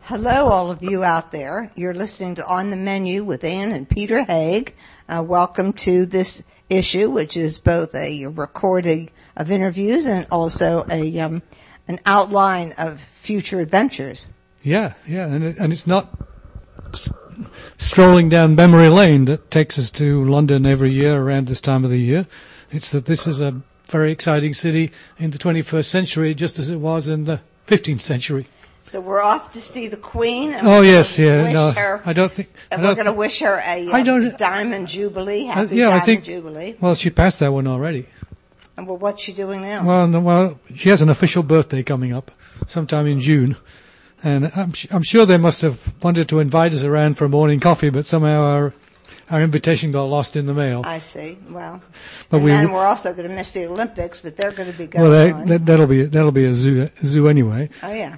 Hello, all of you out there. You're listening to On the Menu with Ann and Peter Haig. Welcome to this issue, which is both a recording of interviews and also an outline of future adventures. Yeah, and it's not strolling down memory lane that takes us to London every year around this time of the year. It's that this is a very exciting city in the 21st century, just as it was in the 15th century. So we're off to see the Queen. And I don't think. And we're going to wish her a Diamond Jubilee. Happy Diamond Jubilee. Well, she passed that one already. And well, what's she doing now? Well, she has an official birthday coming up sometime in June. And I'm sure they must have wanted to invite us around for a morning coffee, but somehow our invitation got lost in the mail. I see. Well, but then we're also going to miss the Olympics, but they're going to be going on. That'll be a zoo anyway. Oh yeah.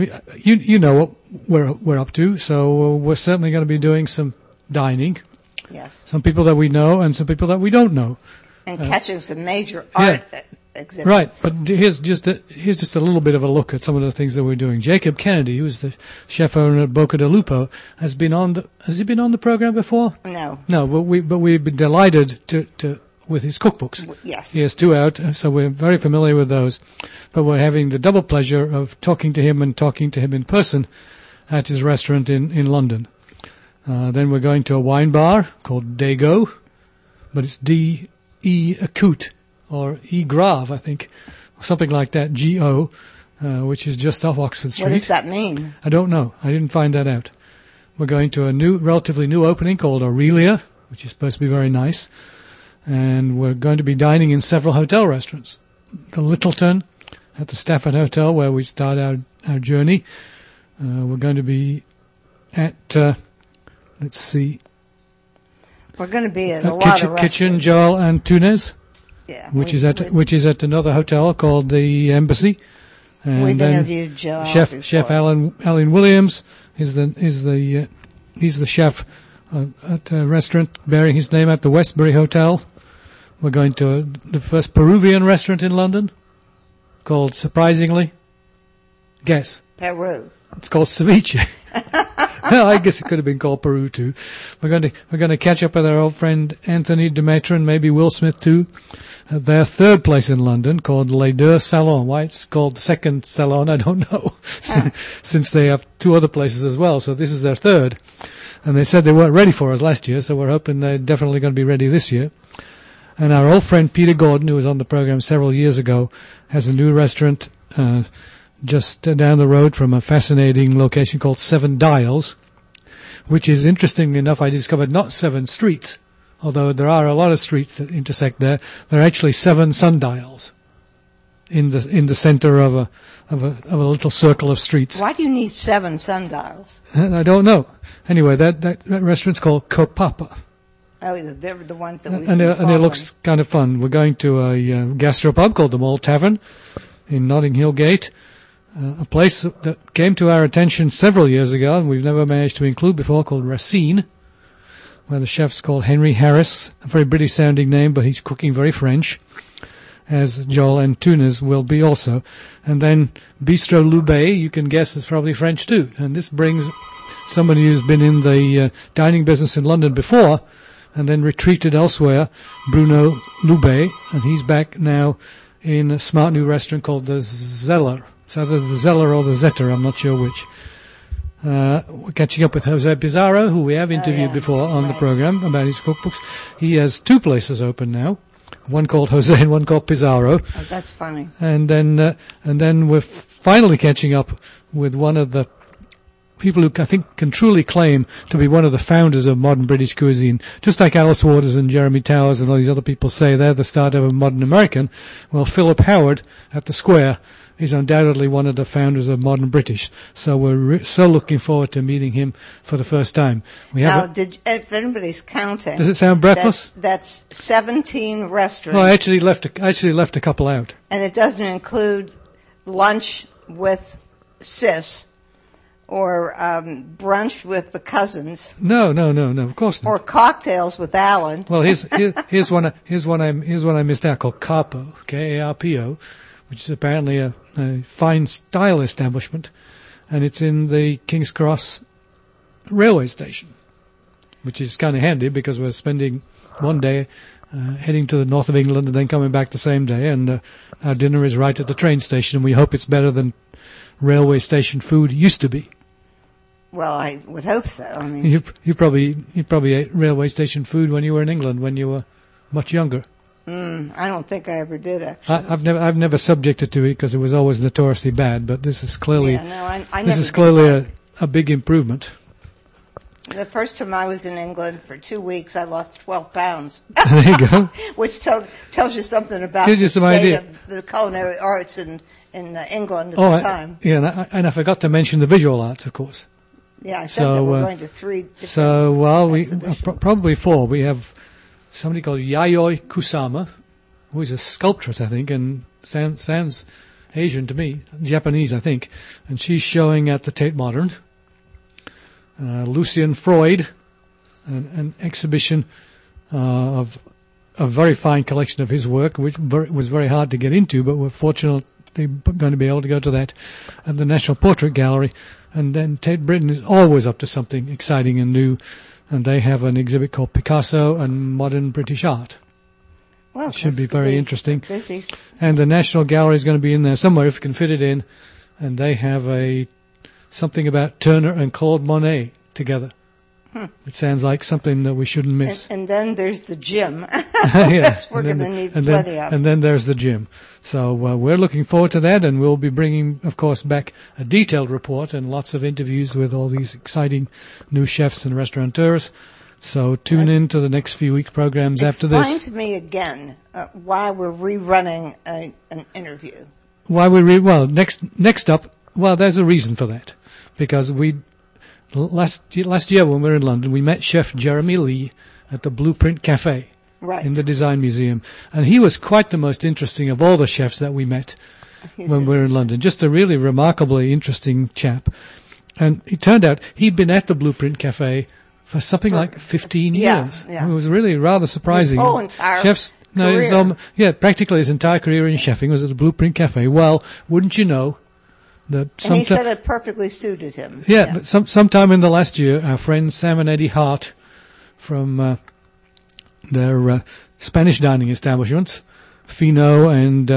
You know what we're up to, so we're certainly going to be doing some dining. Yes. Some people that we know and some people that we don't know. And catching some major art exhibits. Right, but here's just a little bit of a look at some of the things that we're doing. Jacob Kennedy, who's the chef owner at Boca de Lupo, has he been on the program before? No. No, but we've been delighted to with his cookbooks. Yes. He has 2 out, so we're very familiar with those. But we're having the double pleasure of talking to him in person at his restaurant in London. Then we're going to a wine bar called Dago, but it's D-E Acute. Or E. Grave, I think, something like that, G-O, which is just off Oxford Street. What does that mean? I don't know. I didn't find that out. We're going to a relatively new opening called Aurelia, which is supposed to be very nice. And we're going to be dining in several hotel restaurants. The Littleton at the Stafford Hotel, where we start our journey. We're going to be at, let's see. We're going to be at a lot of restaurants. Kitchen, Joel and Tunes. Yeah, which is at another hotel called the Embassy. And we've interviewed Joe. Chef Alan Williams is the chef at a restaurant bearing his name at the Westbury Hotel. We're going to the first Peruvian restaurant in London, called, surprisingly, guess. Peru. It's called Ceviche. I guess it could have been called Peru too. We're going to catch up with our old friend Anthony Demetra and maybe Will Smith too. At their third place in London called Les Deux Salons. Why it's called the second salon, I don't know. Since they have 2 other places as well. So this is their third. And they said they weren't ready for us last year, so we're hoping they're definitely going to be ready this year. And our old friend Peter Gordon, who was on the program several years ago, has a new restaurant, just down the road from a fascinating location called Seven Dials, which is, interestingly enough, I discovered not 7 streets, although there are a lot of streets that intersect there. There are actually 7 sundials in the center of a little circle of streets. Why do you need 7 sundials? I don't know. Anyway, that restaurant's called Kopapa. Oh, they're the ones that we and it looks kind of fun. We're going to a gastropub called the Mall Tavern in Notting Hill Gate. A place that came to our attention several years ago and we've never managed to include before, called Racine, where the chef's called Henry Harris, a very British sounding name, but he's cooking very French, as Joel and Tunes will be also. And then Bistro Loubet, you can guess, is probably French too. And this brings somebody who's been in the dining business in London before and then retreated elsewhere, Bruno Loubet, and he's back now in a smart new restaurant called the Zeller. It's either the Zeller or the Zetter, I'm not sure which. We're catching up with Jose Pizarro, who we have interviewed before on the program about his cookbooks. He has 2 places open now, one called Jose and one called Pizarro. Oh, that's funny. And then we're finally catching up with one of the people who I think can truly claim to be one of the founders of modern British cuisine. Just like Alice Waters and Jeremy Towers and all these other people say they're the start of a modern American. Well, Philip Howard at the Square is undoubtedly one of the founders of modern British. So we're so looking forward to meeting him for the first time. If anybody's counting, does it sound breathless? That's 17 restaurants. Well, I actually left a couple out, and it doesn't include lunch with Sis or brunch with the cousins. No, of course not. Or cocktails with Alan. Well, here's one I missed out, called Carpo, K-A-R-P-O, which is apparently a fine style establishment and it's in the King's Cross railway station, which is kind of handy because we're spending one day heading to the north of England and then coming back the same day, and our dinner is right at the train station, and we hope it's better than railway station food used to be. Well, I would hope so. I mean, you probably ate railway station food when you were in England when you were much younger. I don't think I ever did, actually. I've never subjected to it because it was always notoriously bad, but this is clearly a big improvement. The first time I was in England for 2 weeks, I lost 12 pounds. There you go. Which tells you something about Gives you the some state idea. of the culinary arts in England at the time. And I forgot to mention the visual arts, of course. Yeah, I said that we're going to 3 different exhibitions. Probably 4. We have somebody called Yayoi Kusama, who is a sculptress, I think, and sounds Asian to me, Japanese, I think, and she's showing at the Tate Modern. Lucian Freud, an exhibition of a very fine collection of his work, which was very hard to get into, but we're fortunately going to be able to go to that at the National Portrait Gallery. And then Tate Britain is always up to something exciting and new, and they have an exhibit called Picasso and Modern British Art. Well, it should be very interesting. Busy. And the National Gallery is going to be in there somewhere if you can fit it in, and they have something about Turner and Claude Monet together. It sounds like something that we shouldn't miss. And then there's the gym. Yeah. We're going to need plenty of. And then there's the gym. So we're looking forward to that, and we'll be bringing, of course, back a detailed report and lots of interviews with all these exciting new chefs and restaurateurs. So tune in to the next few week programs after this. Explain to me again why we're rerunning an interview. Next up, there's a reason for that. Because last year when we were in London, we met Chef Jeremy Lee at the Blueprint Cafe in the Design Museum. And he was quite the most interesting of all the chefs that we met when we were in London. Just a really remarkably interesting chap. And it turned out he'd been at the Blueprint Cafe for something like 15 years. Yeah. It was really rather surprising. His whole entire career. Practically his entire career in chefing was at the Blueprint Cafe. Well, wouldn't you know, and he said it perfectly suited him. Yeah, but sometime in the last year, our friends Sam and Eddie Hart from their Spanish dining establishments, Fino and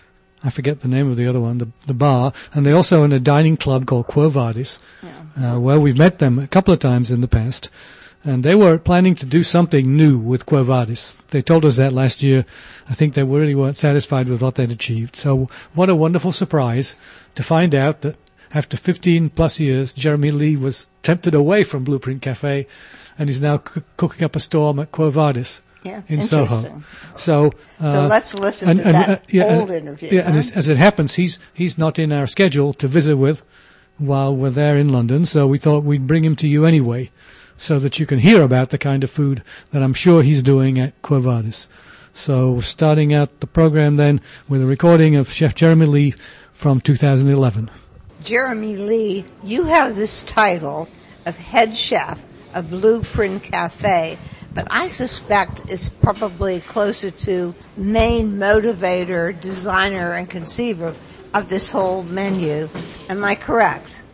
I forget the name of the other one, the bar, and they also own a dining club called Quo Vadis, where we've met them a couple of times in the past. And they were planning to do something new with Quo Vadis. They told us that last year. I think they really weren't satisfied with what they'd achieved. So what a wonderful surprise to find out that after 15 plus years, Jeremy Lee was tempted away from Blueprint Cafe and is now cooking up a storm at Quo Vadis in Soho. So let's listen to that old interview. Yeah, and as it happens, he's not in our schedule to visit with while we're there in London, so we thought we'd bring him to you anyway, so that you can hear about the kind of food that I'm sure he's doing at Quo Vadis. So starting out the program then with a recording of Chef Jeremy Lee from 2011. Jeremy Lee, you have this title of head chef of Blueprint Cafe, but I suspect it's probably closer to main motivator, designer, and conceiver of this whole menu. Am I correct?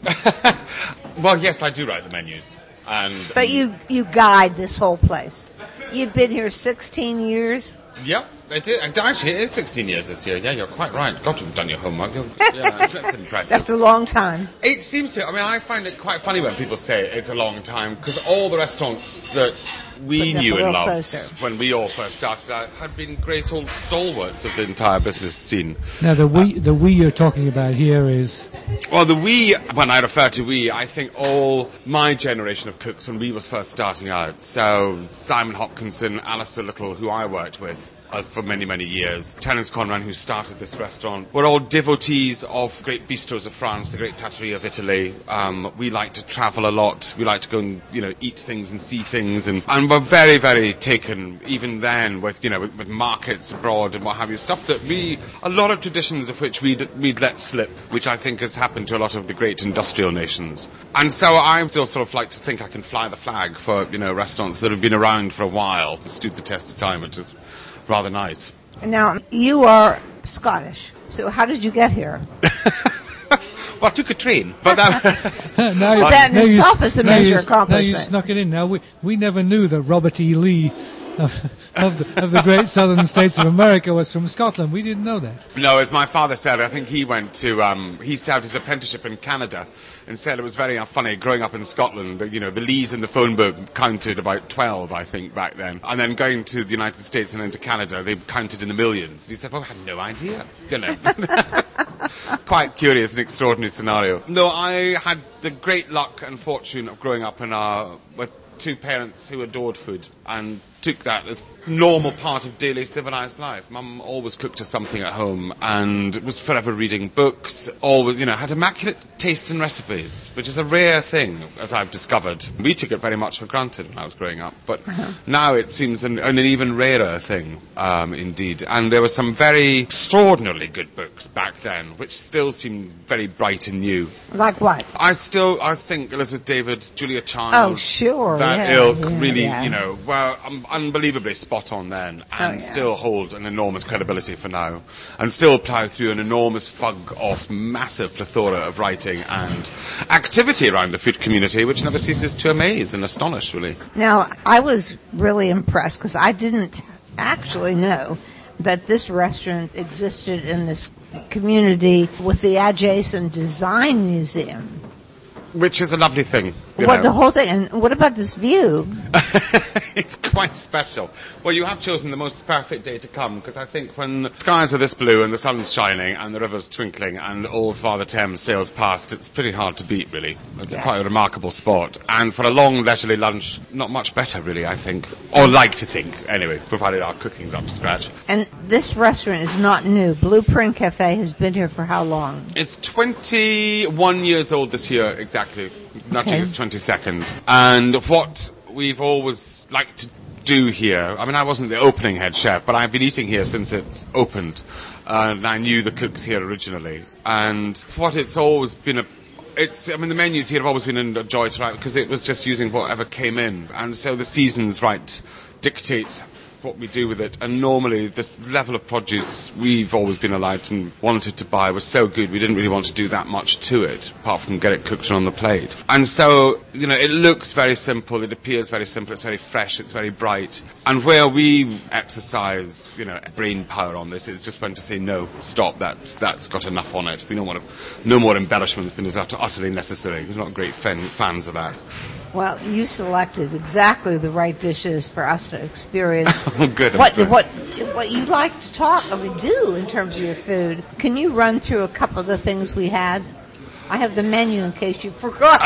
Well, yes, I do write the menus. But you guide this whole place. You've been here 16 years? Yep, I did. Actually, it is 16 years this year. Yeah, you're quite right. God, you've done your homework. That's impressive. That's a long time. It seems to. I mean, I find it quite funny when people say it's a long time, because all the restaurants that we knew and loved when we all first started out had been great old stalwarts of the entire business scene. Now, the we you're talking about here is... Well, the we, when I refer to we, I think all my generation of cooks when we was first starting out. So Simon Hopkinson, Alistair Little, who I worked with for many, many years, Terence Conran, who started this restaurant. We're all devotees of great bistros of France, the great trattoria of Italy. We like to travel a lot. We like to go and, eat things and see things. And we're very, very taken, even then, with markets abroad and what have you. Stuff that a lot of traditions of which we'd let slip, which I think has happened to a lot of the great industrial nations. And so I still sort of like to think I can fly the flag for, restaurants that have been around for a while, stood the test of time, which is rather nice. Now, you are Scottish, so how did you get here? Well, I took a train, but that... that in itself is a major accomplishment. Now you snuck it in. Now, we never knew that Robert E. Lee of the great southern states of America was from Scotland. We didn't know that. No, as my father said, I think he went to, he served his apprenticeship in Canada and said it was very funny growing up in Scotland. That, the Lees in the phone book counted about 12, I think, back then. And then going to the United States and then to Canada, they counted in the millions. And he said, well, I had no idea. Quite curious and extraordinary scenario. No, I had the great luck and fortune of growing up with two parents who adored food and took that as normal part of daily civilized life. Mum always cooked us something at home and was forever reading books, always, had immaculate taste in recipes, which is a rare thing, as I've discovered. We took it very much for granted when I was growing up, but now it seems an even rarer thing, indeed. And there were some very extraordinarily good books back then, which still seem very bright and new. Like what? I think Elizabeth David, Julia Child. Oh, sure. That ilk really, were unbelievably spot on then and still hold an enormous credibility for now and still plough through an enormous fug of massive plethora of writing and activity around the food community, which never ceases to amaze and astonish, really. Now, I was really impressed because I didn't actually know that this restaurant existed in this community with the adjacent design museum. Which is a lovely thing. The whole thing. And what about this view? It's quite special. Well, you have chosen the most perfect day to come, because I think when the skies are this blue and the sun's shining and the river's twinkling and old Father Thames sails past, it's pretty hard to beat, really. It's quite a remarkable spot. And for a long leisurely lunch, not much better, really, I think. Or like to think, anyway, provided our cooking's up to scratch. And this restaurant is not new. Blueprint Cafe has been here for how long? It's 21 years old this year, exactly. Nudging its 22nd. And what we've always liked to do here, I mean, I wasn't the opening head chef, but I've been eating here since it opened. And I knew the cooks here originally. And what it's always been the menus here have always been a joy to write because it was just using whatever came in. And so the seasons, dictate what we do with it, and normally the level of produce we've always been allowed and wanted to buy was so good we didn't really want to do that much to it apart from get it cooked on the plate. And so it looks very simple, it appears very simple, it's very fresh, it's very bright, and where we exercise brain power on this is just when to say no, stop, that's got enough on it. We don't want no more embellishments than is utterly necessary. We're not great fans of that. Well, you selected exactly the right dishes for us to experience. Good. What you like to do in terms of your food. Can you run through a couple of the things we had? I have the menu in case you forgot.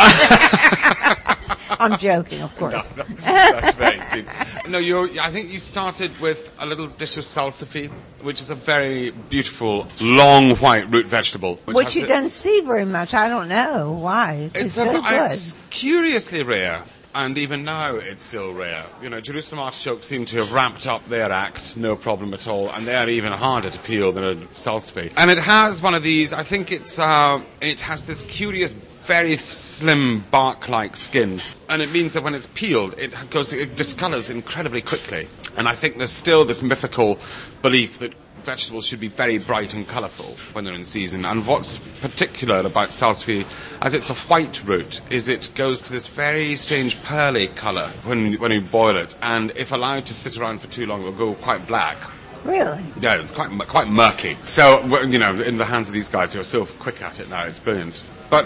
I'm joking, of course. No, that's very sweet. No, I think you started with a little dish of salsify, which is a very beautiful, long white root vegetable. Which you don't see very much. I don't know why. It's so good. It's curiously rare. And even now, it's still rare. Jerusalem artichokes seem to have wrapped up their act, no problem at all, and they're even harder to peel than a salsify. And it has one of these, I think it has this curious, very slim bark-like skin, and it means that when it's peeled, it discolors incredibly quickly. And I think there's still this mythical belief that vegetables should be very bright and colourful when they're in season. And what's particular about salsify, as it's a white root, is it goes to this very strange pearly colour when you boil it. And if allowed to sit around for too long, it will go quite black. Really? Yeah, it's quite murky. So, in the hands of these guys who are so quick at it now, it's brilliant. But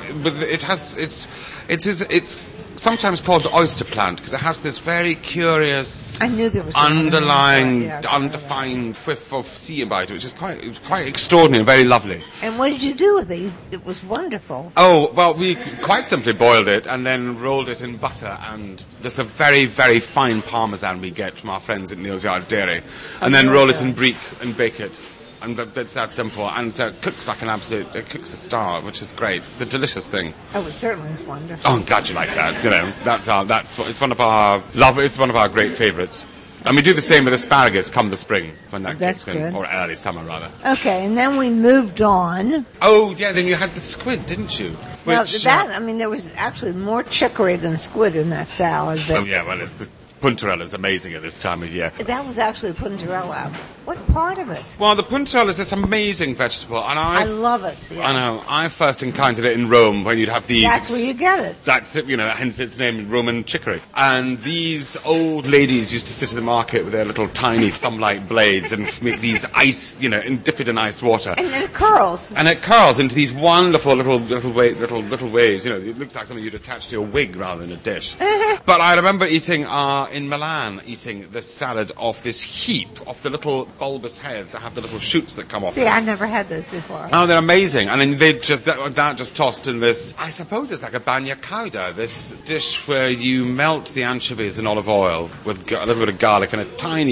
it's sometimes called the oyster plant because it has this very curious underlying, undefined whiff of sea about it, which is quite extraordinary and very lovely. And what did you do with it? It was wonderful. Oh, well, we quite simply boiled it and then rolled it in butter, and there's a very, very fine parmesan we get from our friends at Neal's Yard Dairy, and then roll it in brique and bake it. And it's that simple. And so it cooks like it cooks a star, which is great. It's a delicious thing. Oh, it certainly is wonderful. Oh, I'm glad you like that. It's one of our great favourites. And we do the same with asparagus come the spring, when that kicks in, or early summer rather. Okay, and then we moved on. Oh, yeah, then you had the squid, didn't you? Well, there was actually more chicory than squid in that salad. Oh, yeah, well, it's the puntarella is amazing at this time of year. That was actually puntarella. What part of it? Well, the puntarella is this amazing vegetable, and I love it. Yeah. I know. I first encountered it in Rome when you'd have these. That's where you get it. That's it, hence its name, Roman chicory. And these old ladies used to sit in the market with their little tiny thumb-like blades and make these ice, and dip it in ice water. And then it curls. And it curls into these wonderful little waves. It looks like something you'd attach to your wig rather than a dish. But I remember in Milan, eating the salad off this heap of the little bulbous heads that have the little shoots that come off. See, I never had those before. Oh, they're amazing. And then they just tossed in this, I suppose it's like a bagna cauda, this dish where you melt the anchovies in olive oil with a little bit of garlic and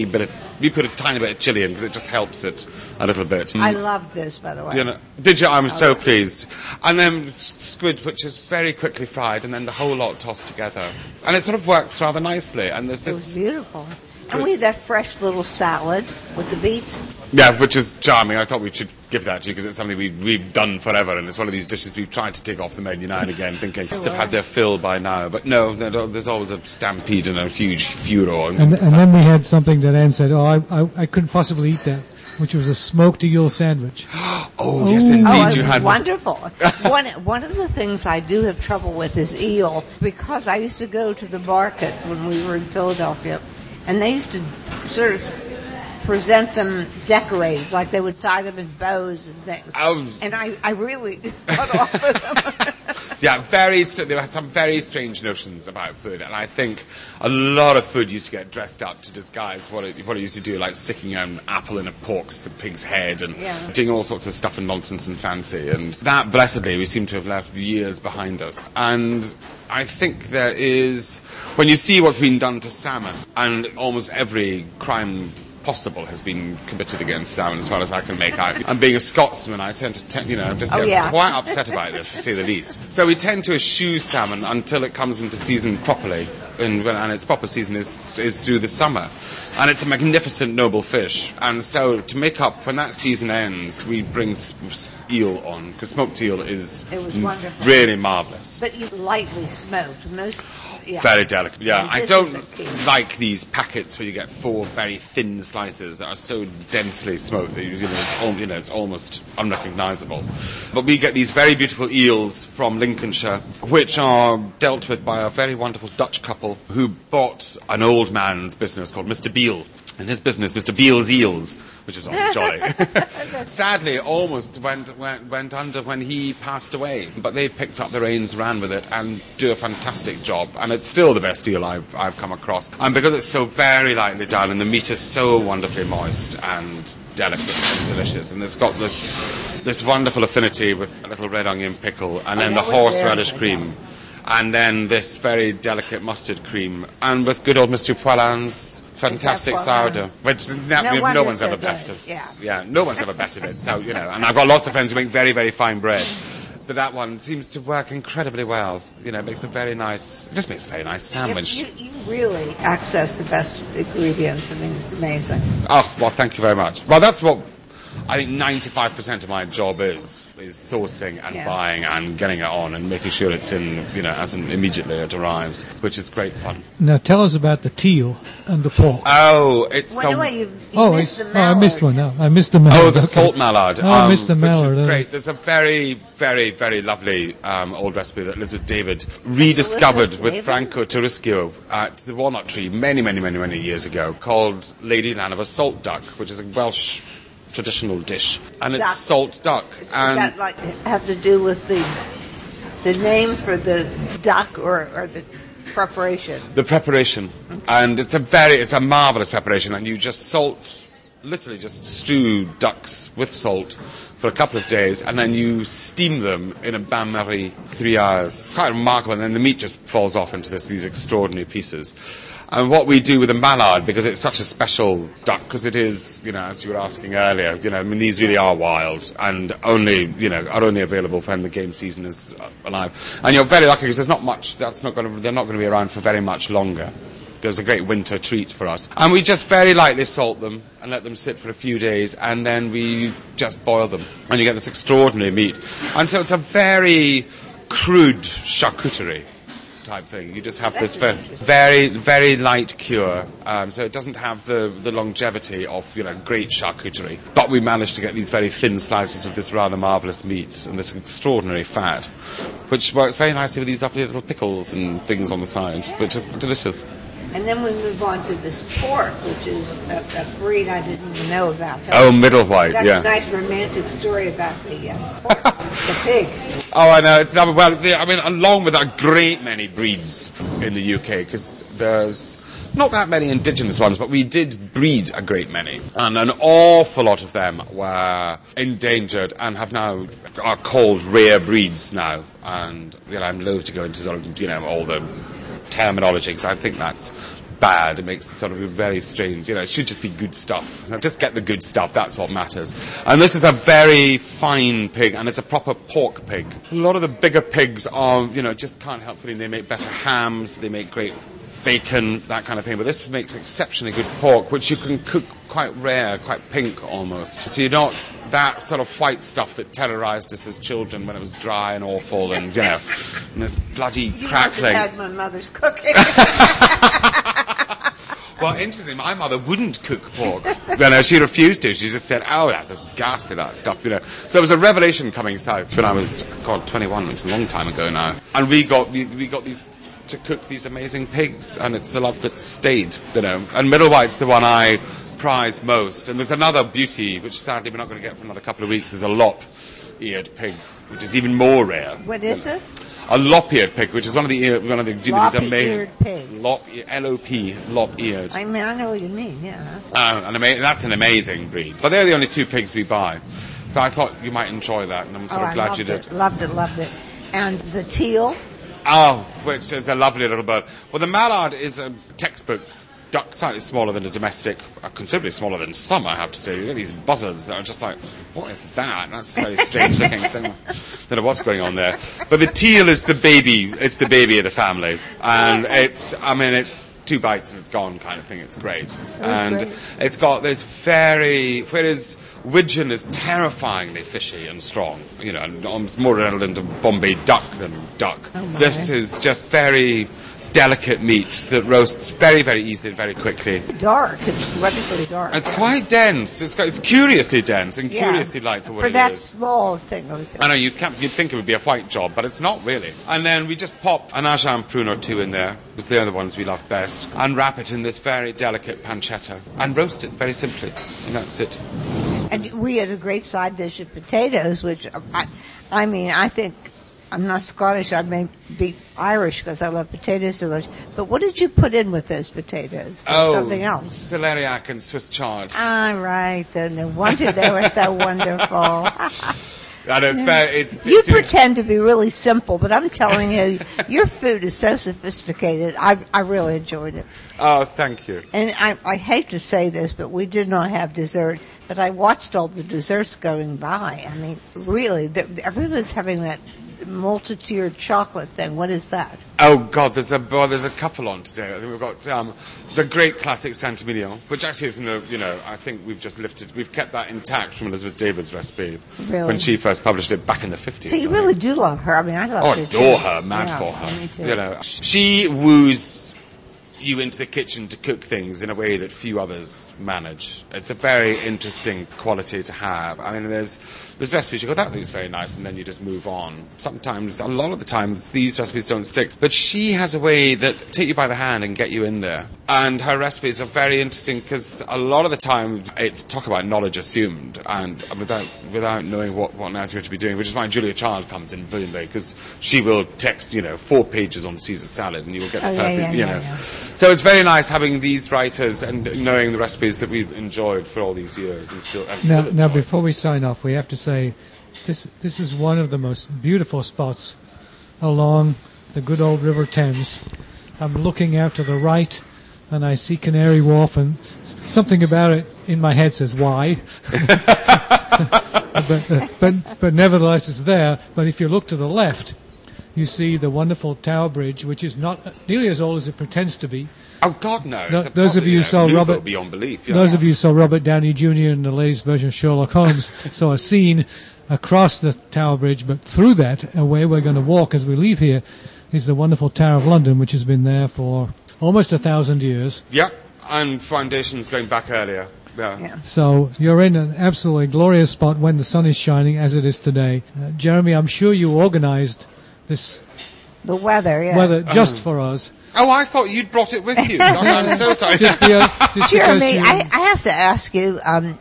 you put a tiny bit of chili in because it just helps it a little bit. I loved this, by the way. Did you? I'm so pleased. And then squid, which is very quickly fried, and then the whole lot tossed together. And it sort of works rather nicely. And there's this... It was beautiful. And we had that fresh little salad with the beets. Yeah, which is charming. I thought we should give that to you because it's something we've done forever, and it's one of these dishes we've tried to take off the menu now and again, thinking must have had their fill by now. But no, there's always a stampede and a huge furor. And then we had something that Anne said, I couldn't possibly eat that, which was a smoked eel sandwich. Oh, yes, indeed, you had wonderful. One of the things I do have trouble with is eel, because I used to go to the market when we were in Philadelphia, and they used to sort of present them decorated, like they would tie them in bows and things. And I really got off with them. Yeah, there were some very strange notions about food, and I think a lot of food used to get dressed up to disguise what it used to do, like sticking an apple in a pig's head and doing all sorts of stuff and nonsense and fancy. And that, blessedly, we seem to have left years behind us. And I think there is, when you see what's been done to salmon, and almost every crime possible has been committed against salmon, as far as I can make out. And being a Scotsman, I tend to, just get quite upset about this, to say the least. So we tend to eschew salmon until it comes into season properly, and its proper season is through the summer. And it's a magnificent, noble fish. And so to make up, when that season ends, we bring eel on, because smoked eel is really marvellous. But you lightly smoked. Very delicate. Yeah, I don't like these packets where you get 4 very thin slices that are so densely smoked that it's almost unrecognisable. But we get these very beautiful eels from Lincolnshire, which are dealt with by a very wonderful Dutch couple who bought an old man's business called Mr. Beale. And his business, Mr. Beale's Eels, which is all jolly. Sadly, almost went under when he passed away. But they picked up the reins, ran with it, and do a fantastic job. And it's still the best eel I've come across. And because it's so very lightly done, and the meat is so wonderfully moist and delicate and delicious, and it's got this wonderful affinity with a little red onion pickle, and then the horseradish cream, and then this very delicate mustard cream, and with good old Mr. Poilin's fantastic sourdough, which no one's ever bettered. Yeah, no one's ever bettered it. So, and I've got lots of friends who make very, very fine bread. But that one seems to work incredibly well. It makes a very nice sandwich. You really access the best ingredients. I mean, it's amazing. Oh, well, thank you very much. Well, that's what I think 95% of my job is sourcing and buying and getting it on and making sure it's in, as immediately it arrives, which is great fun. Now tell us about the teal and the pork. Oh, it's you missed the mallard. I missed one now. I missed the mallard. Oh, the salt mallard. I missed the mallard. Which is great. There's a very, very, very lovely old recipe that Elizabeth David rediscovered with Franco Turischio at the Walnut Tree many, many, many, many years ago, called Lady Llanover's Salt Duck, which is a Welsh traditional dish, and it's salt duck. And does that have to do with the name for the duck or the preparation? The preparation, and it's a marvelous preparation, and you just literally just stew ducks with salt for a couple of days, and then you steam them in a bain-marie 3 hours. It's quite remarkable, and then the meat just falls off into these extraordinary pieces. And what we do with the mallard, because it's such a special duck, because it is, as you were asking earlier, these really are wild and are only available when the game season is alive. And you're very lucky because there's not much, they're not going to be around for very much longer. There's a great winter treat for us. And we just very lightly salt them and let them sit for a few days, and then we just boil them. And you get this extraordinary meat. And so it's a very crude charcuterie. type thing. You just have this very, very light cure, so it doesn't have the longevity of, great charcuterie. But we managed to get these very thin slices of this rather marvellous meat and this extraordinary fat, which works very nicely with these lovely little pickles and things on the side, which is delicious. And then we move on to this pork, which is a breed I didn't even know about. Middle white, That's yeah. a nice romantic story about the pork, the pig. Oh, I know. It's never, along with a great many breeds in the UK, because there's not that many indigenous ones, but we did breed a great many. And an awful lot of them were endangered and are called rare breeds now. And, I'm loath to go into sort of, all the terminology, because I think that's bad. It makes it sort of very strange. It should just be good stuff. Just get the good stuff. That's what matters. And this is a very fine pig, and it's a proper pork pig. A lot of the bigger pigs are, just can't help feeling they make better hams, they make great bacon, that kind of thing. But this makes exceptionally good pork, which you can cook quite rare, quite pink almost. So you're not that sort of white stuff that terrorised us as children when it was dry and awful and, and this bloody crackling. You must have had my mother's cooking. Well, interestingly, my mother wouldn't cook pork. She refused to. She just said, "Oh, that's just ghastly, that stuff." So it was a revelation coming south when I was 21, which is a long time ago now. And we got these to cook these amazing pigs, and it's a love that stayed. And Middle White's the one I prize most. And there's another beauty, which sadly we're not going to get for another couple of weeks. Is a lop-eared pig, which is even more rare. What is it? A lop-eared pig, which is one of the lop-eared pig. L-O-P, lop-eared. I know what you mean, yeah. That's an amazing breed. But they're the only two pigs we buy. So I thought you might enjoy that, and I'm sort of glad you did. Loved it. And the teal? Oh, which is a lovely little bird. Well, the mallard is a textbook duck, slightly smaller than a domestic, considerably smaller than some, I have to say. You get these buzzards that are just like, what is that? That's a very strange looking thing. Don't know what's going on there. But the teal is the baby. It's the baby of the family. And it's 2 bites and it's gone kind of thing. It's great. It's got this whereas widgeon is terrifyingly fishy and strong, and almost more relevant to Bombay duck than duck. This is just very delicate meat that roasts very, very easily and very quickly. Dark. It's wonderfully dark. It's quite dense. It's curiously dense and curiously light for what it is. For that small thing. I know, you'd think it would be a white job, but it's not really. And then we just pop an Ajam prune or two in there, because they're the ones we love best, and wrap it in this very delicate pancetta, and roast it very simply. And that's it. And we had a great side dish of potatoes, which, I think, I'm not Scottish, I may be Irish because I love potatoes so much. But what did you put in with those potatoes? Something else. Celeriac and Swiss chard. Ah, right. No wonder they were so wonderful. I know, you pretend to be really simple, but I'm telling you, your food is so sophisticated. I really enjoyed it. Oh, thank you. And I hate to say this, but we did not have dessert. But I watched all the desserts going by. I mean, really, everyone's having that multi-tiered chocolate thing. What is that? Oh God, there's a couple on today. I think we've got the great classic Saint-Emilion, which actually is I think we've kept that intact from Elizabeth David's recipe when she first published it back in the 50s. So you really do love her. I mean, I love her too. Adore her, mad for her. Me too. She woos you into the kitchen to cook things in a way that few others manage. It's a very interesting quality to have. I mean, there's recipes you go, that looks very nice, and then you just move on. Sometimes, a lot of the time, these recipes don't stick. But she has a way that take you by the hand and get you in there. And her recipes are very interesting because a lot of the time it's talk about knowledge assumed and without knowing what on earth you're to be doing, which is why Julia Child comes in brilliantly, because she will text 4 pages on Caesar salad and you will get the perfect. So it's very nice having these writers and knowing the recipes that we've enjoyed for all these years and still. Now, before we sign off, we have to say this is one of the most beautiful spots along the good old River Thames. I'm looking out to the right, and I see Canary Wharf, and something about it in my head says why. but nevertheless, it's there. But if you look to the left, you see the wonderful Tower Bridge, which is not nearly as old as it pretends to be. Oh God, no! Those of you saw Robert beyond belief. Those of you saw Robert Downey Jr. in the latest version of Sherlock Holmes saw a scene across the Tower Bridge, but through that, a way we're going to walk as we leave here is the wonderful Tower of London, which has been there for almost 1,000 years. Yeah, and foundations going back earlier. Yeah. So you're in an absolutely glorious spot when the sun is shining, as it is today. Jeremy, I'm sure you organized this The weather, yeah. weather just for us. Oh, I thought you'd brought it with you. I'm so sorry. Jeremy, I have to ask you,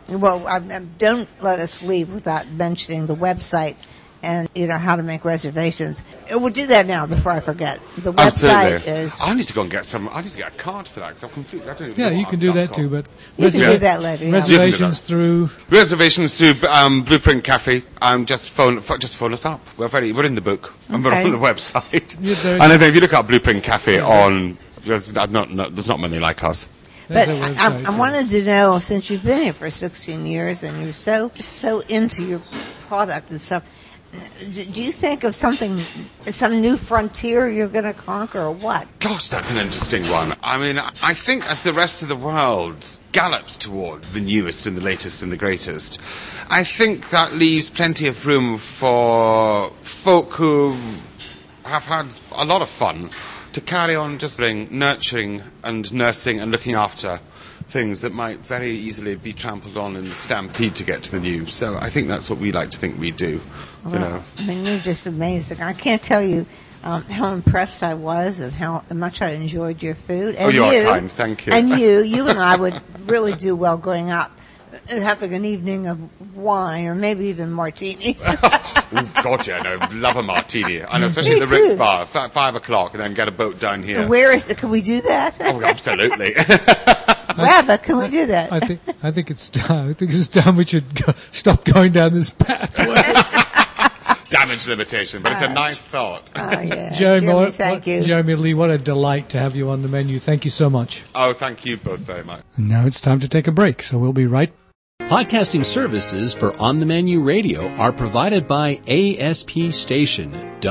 don't let us leave without mentioning the website and, how to make reservations. We'll do that now before I forget. The website is... I need to go and get some... I need to get a card for that because I'm completely... I don't even know you can do that too, but... You can do that later, Reservations through... Reservations through Blueprint Cafe. Just phone us up. We're in the book. And we're on the website. And I think if you look up Blueprint Cafe on... There's not many like us. But I wanted to know, since you've been here for 16 years and you're so into your product and stuff, do you think of some new frontier you're going to conquer, or what? Gosh, that's an interesting one. I mean, I think as the rest of the world gallops toward the newest and the latest and the greatest, I think that leaves plenty of room for folk who have had a lot of fun to carry on just nurturing and nursing and looking after things that might very easily be trampled on in the stampede to get to the new. So I think that's what we like to think we do. I mean, you're just amazing. I can't tell you how impressed I was and how much I enjoyed your food. And you are kind. Thank you. And you and I would really do well going out and having an evening of wine or maybe even martinis. Oh, God, yeah, no, love a martini. And especially the Ritz Bar, 5 o'clock, and then get a boat down here. Can we do that? Oh, absolutely. Rather, can we do that? I think it's time. I think it's time we should stop going down this pathway. Damage limitation, but it's a nice thought. Oh, yeah. Jeremy, thank you. Jeremy Lee, what a delight to have you on the menu. Thank you so much. Oh, thank you both very much. And now it's time to take a break, so we'll be right. Podcasting services for On the Menu Radio are provided by ASP Station,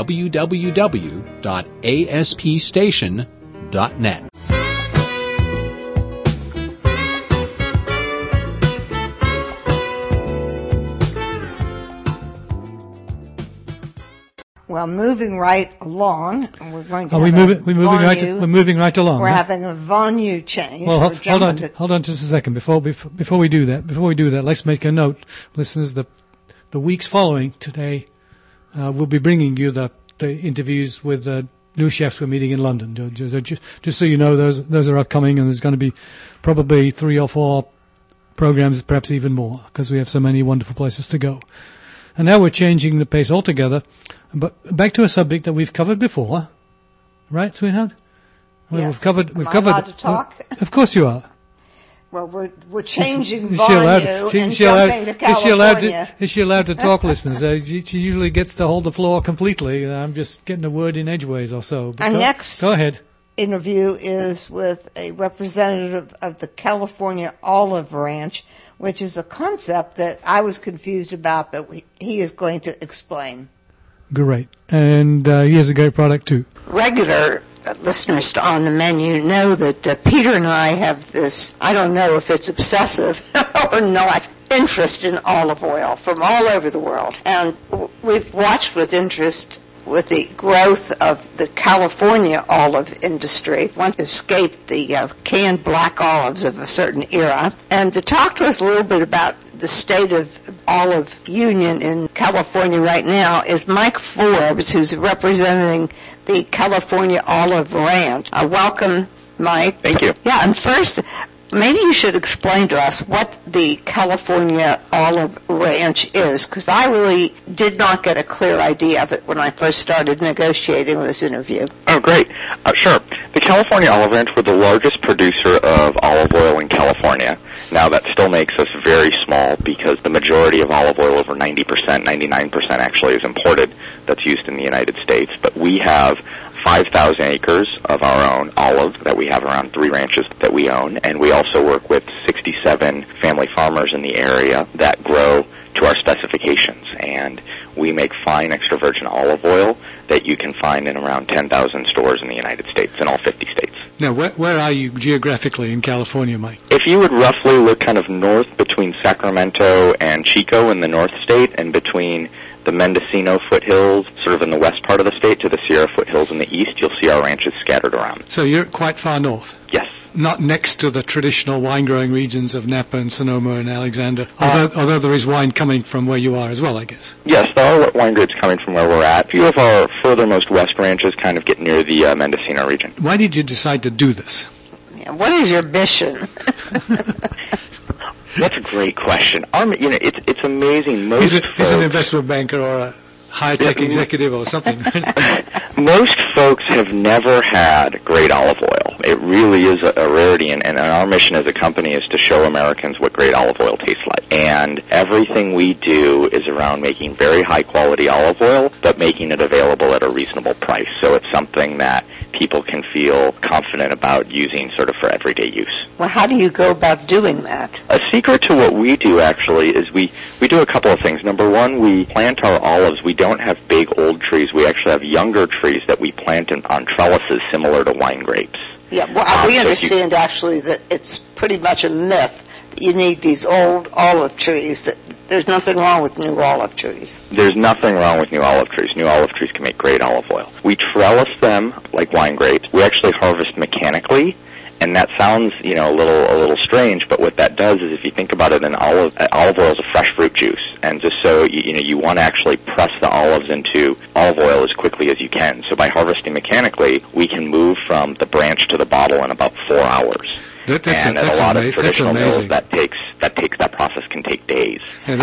www.aspstation.net. Well, moving right along, we're going to. We're moving right along. We're having a venue change. Well, hold on just a second. Before we do that, let's make a note, listeners. The weeks following today, we'll be bringing you the interviews with new chefs we're meeting in London. Just so you know, those are upcoming, and there's going to be probably 3 or 4 programs, perhaps even more, because we have so many wonderful places to go. And now we're changing the pace altogether. But back to a subject that we've covered before, right, sweetheart? Yes. We've covered. Allowed to talk? Of course you are. Well, we're changing venue and jumping to California. Is she allowed to talk, listeners? She usually gets to hold the floor completely. I'm just getting a word in edgeways or so. But next go ahead. Interview is with a representative of the California Olive Ranch, which is a concept that I was confused about, but he is going to explain. Great. And he has a great product, too. Regular listeners to On the Menu know that Peter and I have this, I don't know if it's obsessive or not, interest in olive oil from all over the world. And we've watched with interest with the growth of the California olive industry, once escaped the canned black olives of a certain era. And to talk to us a little bit about the state of olive union in California right now is Mike Forbes, who's representing the California Olive Ranch. Welcome, Mike. Thank you. Yeah, and first, maybe you should explain to us what the California Olive Ranch is, because I really did not get a clear idea of it when I first started negotiating this interview. Oh, great. Sure. The California Olive Ranch, we're the largest producer of olive oil in California. Now, that still makes us very small because the majority of olive oil, over 90%, 99% actually, is imported that's used in the United States. But we have 5,000 acres of our own olive that we have around 3 ranches that we own, and we also work with 67 family farmers in the area that grow to our specifications, and we make fine extra virgin olive oil that you can find in around 10,000 stores in the United States, in all 50 states. Now, where are you geographically in California, Mike? If you would roughly look kind of north between Sacramento and Chico in the North State, and between the Mendocino foothills, sort of in the west part of the state, to the Sierra foothills in the east, you'll see our ranches scattered around. So you're quite far north? Yes. Not next to the traditional wine-growing regions of Napa and Sonoma and Alexander, although there is wine coming from where you are as well, I guess. Yes, there are wine grapes coming from where we're at. A few of our furthermost west ranches kind of get near the Mendocino region. Why did you decide to do this? Yeah, what is your mission? That's a great question. It's amazing. He's an investment banker or a high-tech executive or something. Most folks have never had great olive oil. It really is a rarity, and our mission as a company is to show Americans what great olive oil tastes like. And everything we do is around making very high-quality olive oil, but making it available at a reasonable price. So it's something that people can feel confident about using sort of for everyday use. Well, how do you go about doing that? A secret to what we do, actually, is we do a couple of things. Number one, we plant our olives. We don't have big old trees. We actually have younger trees that we plant on trellises similar to wine grapes. Yeah, well, we understand actually that it's pretty much a myth that you need these old olive trees, that there's nothing wrong with new olive trees. There's nothing wrong with new olive trees. New olive trees can make great olive oil. We trellis them like wine grapes. We actually harvest mechanically. And that sounds, a little strange, but what that does is, if you think about it, olive oil is a fresh fruit juice, and just so you want to actually press the olives into olive oil as quickly as you can. So by harvesting mechanically, we can move from the branch to the bottle in about 4 hours. That's a lot of traditional mills, that process can take days.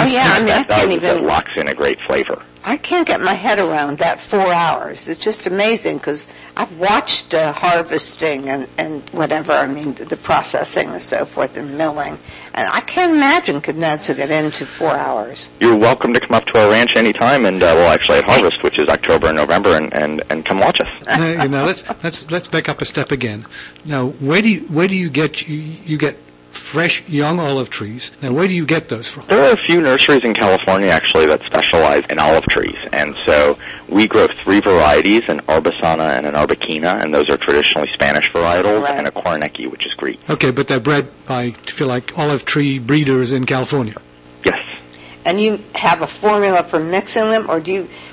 That locks in a great flavor. I can't get my head around that 4 hours. It's just amazing because I've watched harvesting and whatever, the processing and so forth and milling. And I can't imagine to get into 4 hours. You're welcome to come up to our ranch anytime, and we'll actually at harvest, which is October and November, and come watch us. Let's back up a step again. Now, where do you get you get fresh young olive trees? Now, where do you get those from? There are a few nurseries in California, actually, that specialize in olive trees. And so we grow 3 varieties, an Arbesana and an Arbequina, and those are traditionally Spanish varietals, and a Quaranecchi, which is Greek. Okay, but they're bred by, if you like, olive tree breeders in California. Yes. And you have a formula for mixing them, or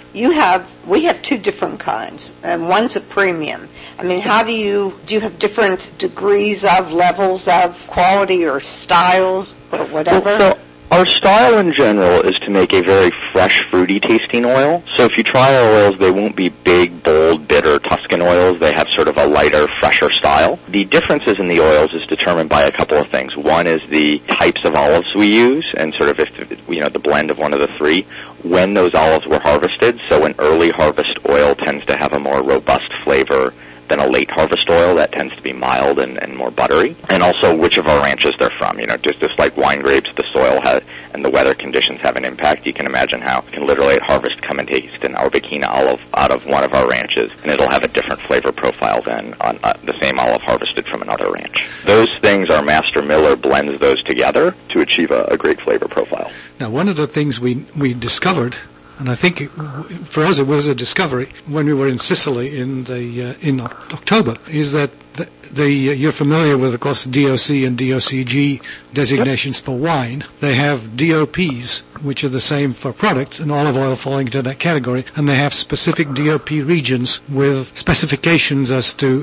we have 2 different kinds, and one's a premium. How do you have different degrees of levels of quality or styles or whatever? So our style in general is to make a very fresh, fruity tasting oil. So if you try our oils, they won't be big, bold, bitter Tuscan oils. They have sort of a lighter, fresher style. The differences in the oils is determined by a couple of things. One is the types of olives we use, and sort of the blend of one of the 3. When those olives were harvested, so an early harvest oil tends to have a more robust flavor than a late harvest oil that tends to be mild and more buttery. And also which of our ranches they're from. Just like wine grapes, the soil and the weather conditions have an impact. You can imagine how you can literally at harvest come and taste an Arbequina olive out of one of our ranches, and it'll have a different flavor profile than on the same olive harvested from another ranch. Those things, our master miller blends those together to achieve a great flavor profile. Now, one of the things we discovered, and I think for us it was a discovery when we were in Sicily in October, is that you're familiar with, of course, DOC and DOCG designations for wine. They have DOPs, which are the same for products, and olive oil falling into that category, and they have specific DOP regions with specifications as to,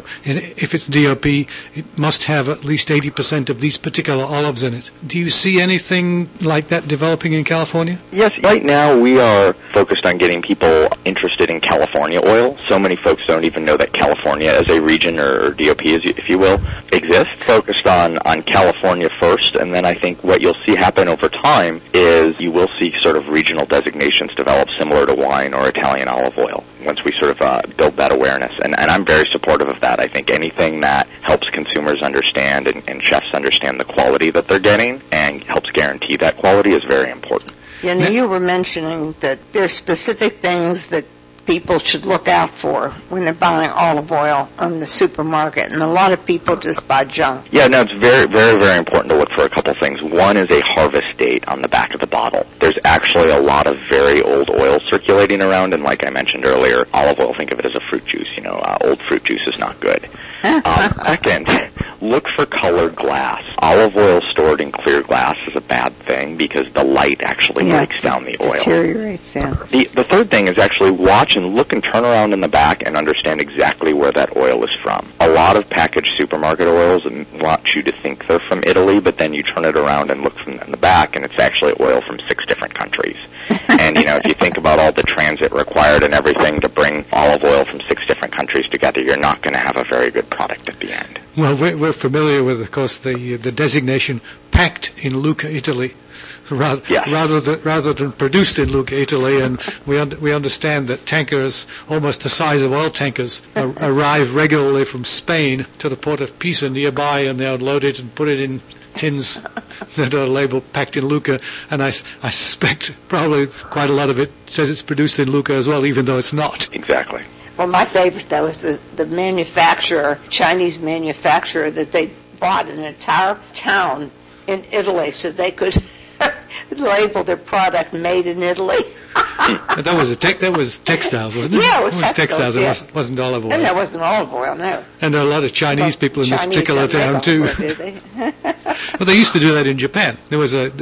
if it's DOP, it must have at least 80% of these particular olives in it. Do you see anything like that developing in California? Yes, right now we are focused on getting people interested in California oil. So many folks don't even know that California as a region or DOP, if you will, exists. Focused on California first, and then I think what you'll see happen over time is you will see sort of regional designations develop similar to wine or Italian olive oil once we sort of build that awareness. And I'm very supportive of that. I think anything that helps consumers understand and chefs understand the quality that they're getting and helps guarantee that quality is very important. Yeah, now you were mentioning that there are specific things that people should look out for when they're buying olive oil on the supermarket, and a lot of people just buy junk. Yeah, no, it's very, very, very important to look for a couple things. One is a harvest date on the back of the bottle. There's actually a lot of very old oil circulating around, and like I mentioned earlier, olive oil, think of it as a fruit juice. Old fruit juice is not good. Second, look for colored glass. Olive oil stored in clear glass is a bad thing because the light actually breaks down the oil. Deteriorates, yeah. The third thing is actually watch and look and turn around in the back and understand exactly where that oil is from. A lot of packaged supermarket oils want you to think they're from Italy, but then you turn it around and look from in the back, and it's actually oil from 6 different countries. And, if you think about all the transit required and everything to bring olive oil from 6 different countries together, you're not going to have a very good product at the end. Well, we're familiar with, of course, the designation packed in Lucca, Italy, rather than produced in Lucca, Italy, and we understand that tankers, almost the size of oil tankers, arrive regularly from Spain to the port of Pisa nearby, and they unload it and put it in tins that are labeled packed in Lucca, and I suspect probably quite a lot of it says it's produced in Lucca as well, even though it's not. Exactly. Well, my favorite, though, is the manufacturer, Chinese manufacturer, that they bought an entire town in Italy so they could label their product made in Italy. That was textiles, wasn't it? Yeah, it was textiles. It wasn't olive oil. And there wasn't olive oil, no. And there are a lot of Chinese people in this particular town too. Well, they used to do that in Japan. There was in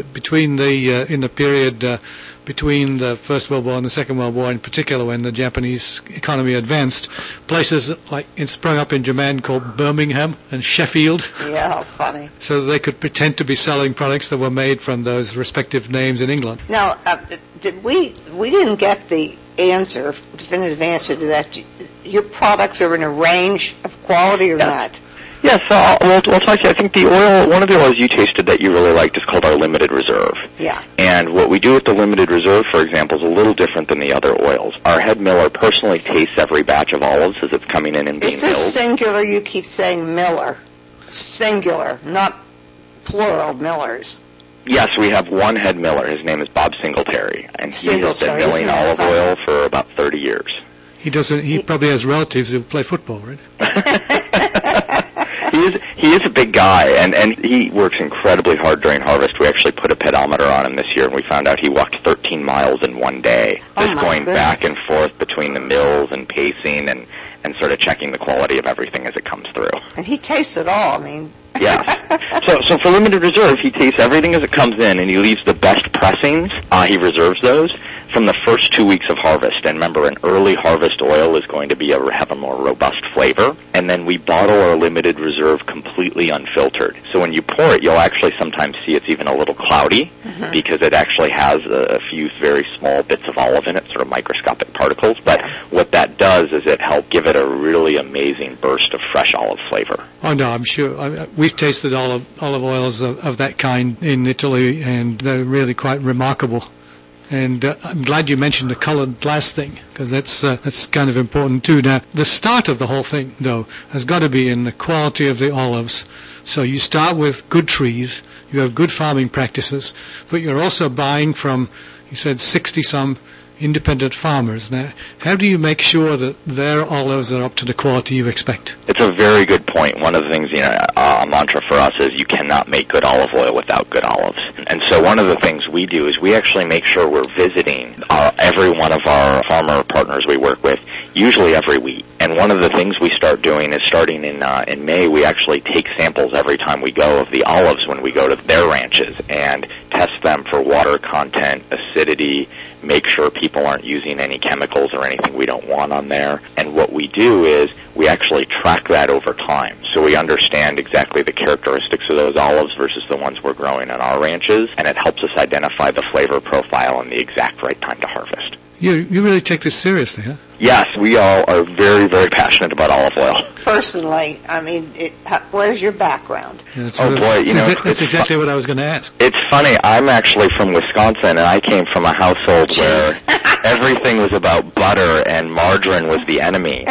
the period between the First World War and the Second World War, in particular, when the Japanese economy advanced, places sprung up in Japan called Birmingham and Sheffield. Yeah, funny. So they could pretend to be selling products that were made from those respective names in England. Now, we didn't get the definitive answer to that. Your products are in a range of quality or not? Yes, we'll talk to you. I think one of the oils you tasted that you really liked is called our Limited Reserve. Yeah. And what we do with the Limited Reserve, for example, is a little different than the other oils. Our head miller personally tastes every batch of olives as it's coming in and being milled. Is this singular? You keep saying miller. Singular, not plural millers. Yes, we have one head miller. His name is Bob Singletary, and he has been milling olive oil for about 30 years. He probably has relatives who play football, right? He is a big guy, and he works incredibly hard during harvest. We actually put a pedometer on him this year, and we found out he walked 13 miles in one day, just going back and forth between the mills and pacing and sort of checking the quality of everything as it comes through. And he tastes it all, Yes. So for Limited Reserve, he tastes everything as it comes in, and he leaves the best pressings. He reserves those from the first 2 weeks of harvest. And remember, an early harvest oil is going to have a more robust flavor. And then we bottle our Limited Reserve completely unfiltered. So when you pour it, you'll actually sometimes see it's even a little cloudy because it actually has a few very small bits of olive in it, sort of microscopic particles. But what that does is it helps give it a really amazing burst of fresh olive flavor. Oh, no, I'm sure. We've tasted olive oils of that kind in Italy, and they're really quite remarkable. And I'm glad you mentioned the colored glass thing, because that's kind of important too. Now, the start of the whole thing, though, has got to be in the quality of the olives. So you start with good trees, you have good farming practices, but you're also buying from, you said, 60-some independent farmers. Now, how do you make sure that their olives are up to the quality you expect? It's a very good point. One of the things, a mantra for us is you cannot make good olive oil without good olives. And so one of the things we do is we actually make sure we're visiting every one of our farmer partners we work with, usually every week. And one of the things we start doing is starting in May, we actually take samples every time we go of the olives when we go to their ranches and test them for water content, acidity, make sure people aren't using any chemicals or anything we don't want on there. And what we do is we actually track that over time. So we understand exactly the characteristics of those olives versus the ones we're growing on our ranches, and it helps us identify the flavor profile and the exact right time to harvest. You really take this seriously, huh? Yes, we all are very, very passionate about olive oil. Personally, where's your background? Yeah, that's exactly what I was going to ask. It's funny, I'm actually from Wisconsin, and I came from a household where everything was about butter and margarine was the enemy.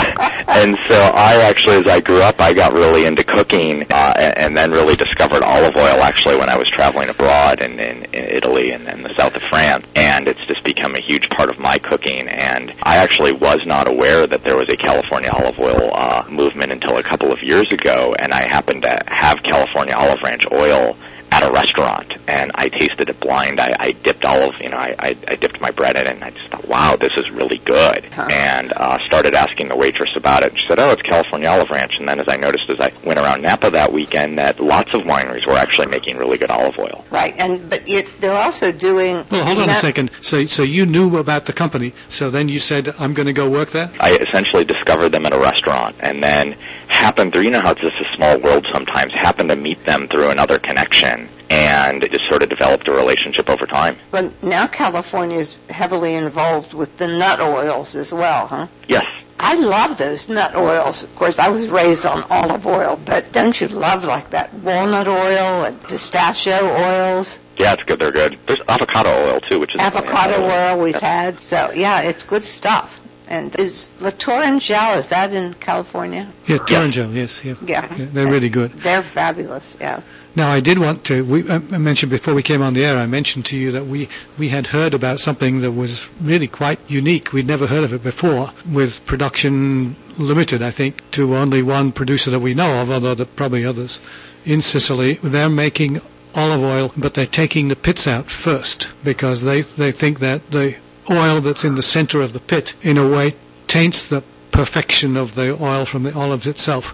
And so I actually, as I grew up, I got really into cooking and then really discovered olive oil actually when I was traveling abroad in Italy and the south of France. And it's just become a huge part of my cooking. And I actually was not aware that there was a California olive oil movement until a couple of years ago, and I happened to have California Olive Ranch oil at a restaurant, and I tasted it blind. I dipped I dipped my bread in it, and I just thought, wow, this is really good. And started asking the waitress about it. She said, oh, it's California Olive Ranch. And then as I noticed as I went around Napa that weekend that lots of wineries were actually making really good olive oil. Right, but they're also doing... Well, hold on a second. So you knew about the company, so then you said, I'm going to go work there? I essentially discovered them at a restaurant, and then happened through, how it's just a small world sometimes, happened to meet them through another connection, and it just sort of developed a relationship over time. But now California is heavily involved with the nut oils as well, huh? Yes. I love those nut oils. Of course, I was raised on olive oil, but don't you love like that walnut oil and pistachio oils? Yeah, it's good. They're good. There's avocado oil, too, which is... Avocado oil we've had. So, yeah, it's good stuff. And is La Torrangelle, is that in California? Yeah, Torrangelle, yes. Yeah, they're really good. They're fabulous, yeah. Now, I did want to, I mentioned before we came on the air, I mentioned to you that we had heard about something that was really quite unique. We'd never heard of it before, with production limited, I think, to only one producer that we know of, although there are probably others. In Sicily, they're making olive oil, but they're taking the pits out first, because they think that the oil that's in the center of the pit, in a way, taints the perfection of the oil from the olives itself.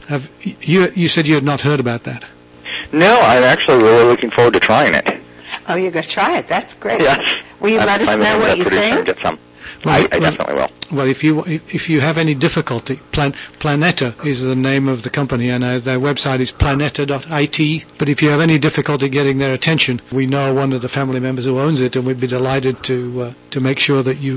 You said you had not heard about that? No, I'm actually really looking forward to trying it. Oh, you're going to try it? That's great. Yes. Will you let us know what you think? Get some. I definitely will. Well, if you have any difficulty, Planeta is the name of the company, and their website is planeta.it. But if you have any difficulty getting their attention, we know one of the family members who owns it, and we'd be delighted to make sure that you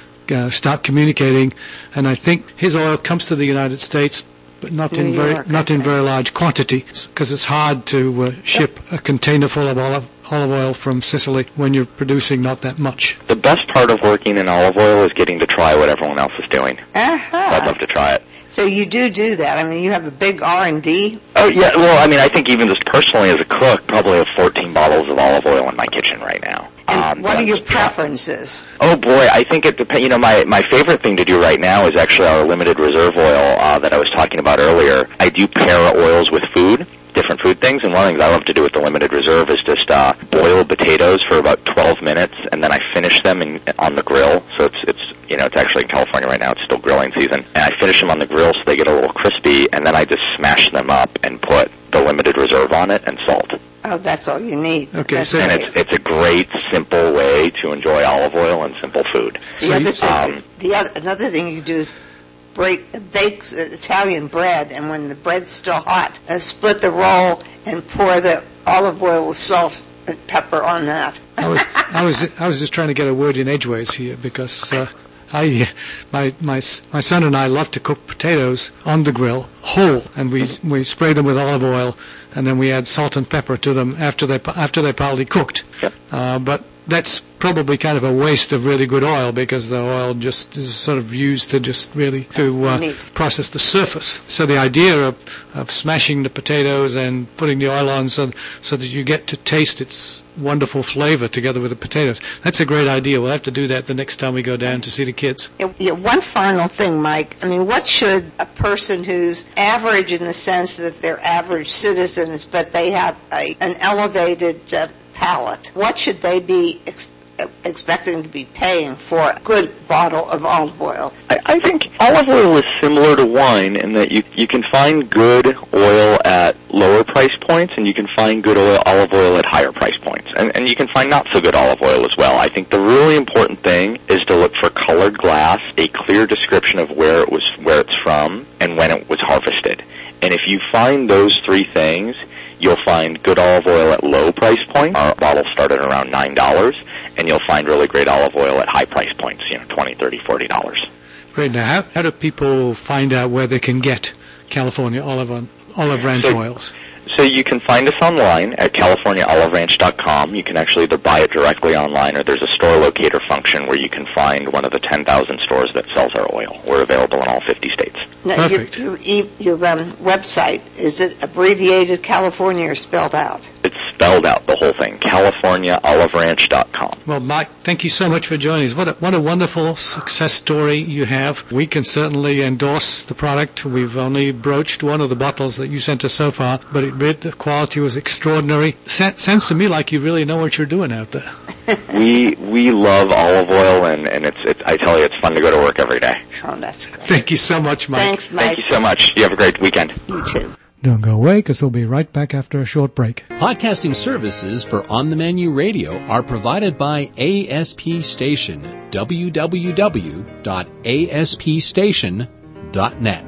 start communicating. And I think his oil comes to the United States, but not in very large quantities, because it's hard to ship a container full of olive oil from Sicily when you're producing not that much. The best part of working in olive oil is getting to try what everyone else is doing. I'd love to try it. So you do that. I mean, you have a big R&D? Oh, yeah. Well, I mean, I think even just personally as a cook, probably have 14 bottles of olive oil in my kitchen right now. And what are your preferences? Oh, boy, I think it depends. My favorite thing to do right now is actually our limited reserve oil that I was talking about earlier. I do pair oils with food, different food things, and one of the things I love to do with the limited reserve is just boil potatoes for about 12 minutes, and then I finish them on the grill. So it's actually in California right now. It's still grilling season. And I finish them on the grill so they get a little crispy, and then I just smash them up and put the limited reserve on it and salt. Oh, that's all you need. Okay, and it's a great, simple way to enjoy olive oil and simple food. Another thing you do is bake Italian bread, and when the bread's still hot, split the roll and pour the olive oil with salt and pepper on that. I was just trying to get a word in edgeways here, because my son and I love to cook potatoes on the grill whole, and we spray them with olive oil, and then we add salt and pepper to them after they're partly cooked. Yep. But that's probably kind of a waste of really good oil, because the oil just is sort of used to just really process the surface. So the idea of smashing the potatoes and putting the oil on so that you get to taste its wonderful flavor together with the potatoes, that's a great idea. We'll have to do that the next time we go down to see the kids. Yeah, one final thing, Mike. I mean, what should a person who's average in the sense that they're average citizens, but they have an elevated palate, what should they be expecting to be paying for a good bottle of olive oil? I think olive oil is similar to wine in that you can find good oil at lower price points, and you can find good olive oil at higher price points. And you can find not so good olive oil as well. I think the really important thing is to look for colored glass, a clear description of where it's from, and when it was harvested. And if you find those three things, you'll find good olive oil at low price points. Our bottles start at around $9, and you'll find really great olive oil at high price points, $20, $30, $40. Great. Now, how do people find out where they can get California Olive Ranch oils? So you can find us online at CaliforniaOliveRanch.com. You can actually either buy it directly online, or there's a store locator function where you can find one of the 10,000 stores that sells our oil. We're available in all 50 states. Now, perfect. Your website, is it abbreviated California or spelled out? It's spelled out, the whole thing, CaliforniaOliveRanch.com. Well, Mike, thank you so much for joining us. What a wonderful success story you have. We can certainly endorse the product. We've only broached one of the bottles that you sent us so far, but the quality was extraordinary. Sounds to me like you really know what you're doing out there. We love olive oil, and it's I tell you, it's fun to go to work every day. Oh, that's great. Thank you so much, Mike. Thanks, Mike. Thank you so much. You have a great weekend. You too. Don't go away, because we'll be right back after a short break. Podcasting services for On the Menu Radio are provided by ASP Station, www.aspstation.net.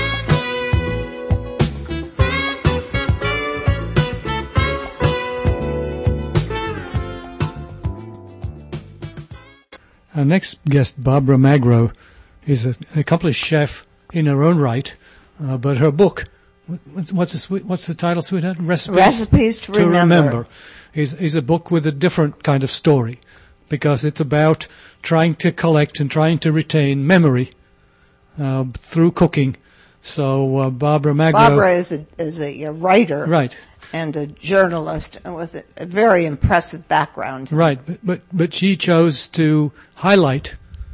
Our next guest, Barbara Magro, is an accomplished chef in her own right, but her book, what's the title, sweetheart? Recipes to Remember. Is a book with a different kind of story, because it's about trying to collect and trying to retain memory through cooking. So Barbara Magro... Barbara is a writer. Right. And a journalist with a very impressive background. Right, but she chose to highlight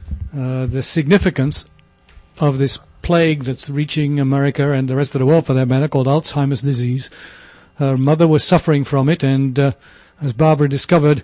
the significance of this plague that's reaching America and the rest of the world, for that matter, called Alzheimer's disease. Her mother was suffering from it, and as Barbara discovered,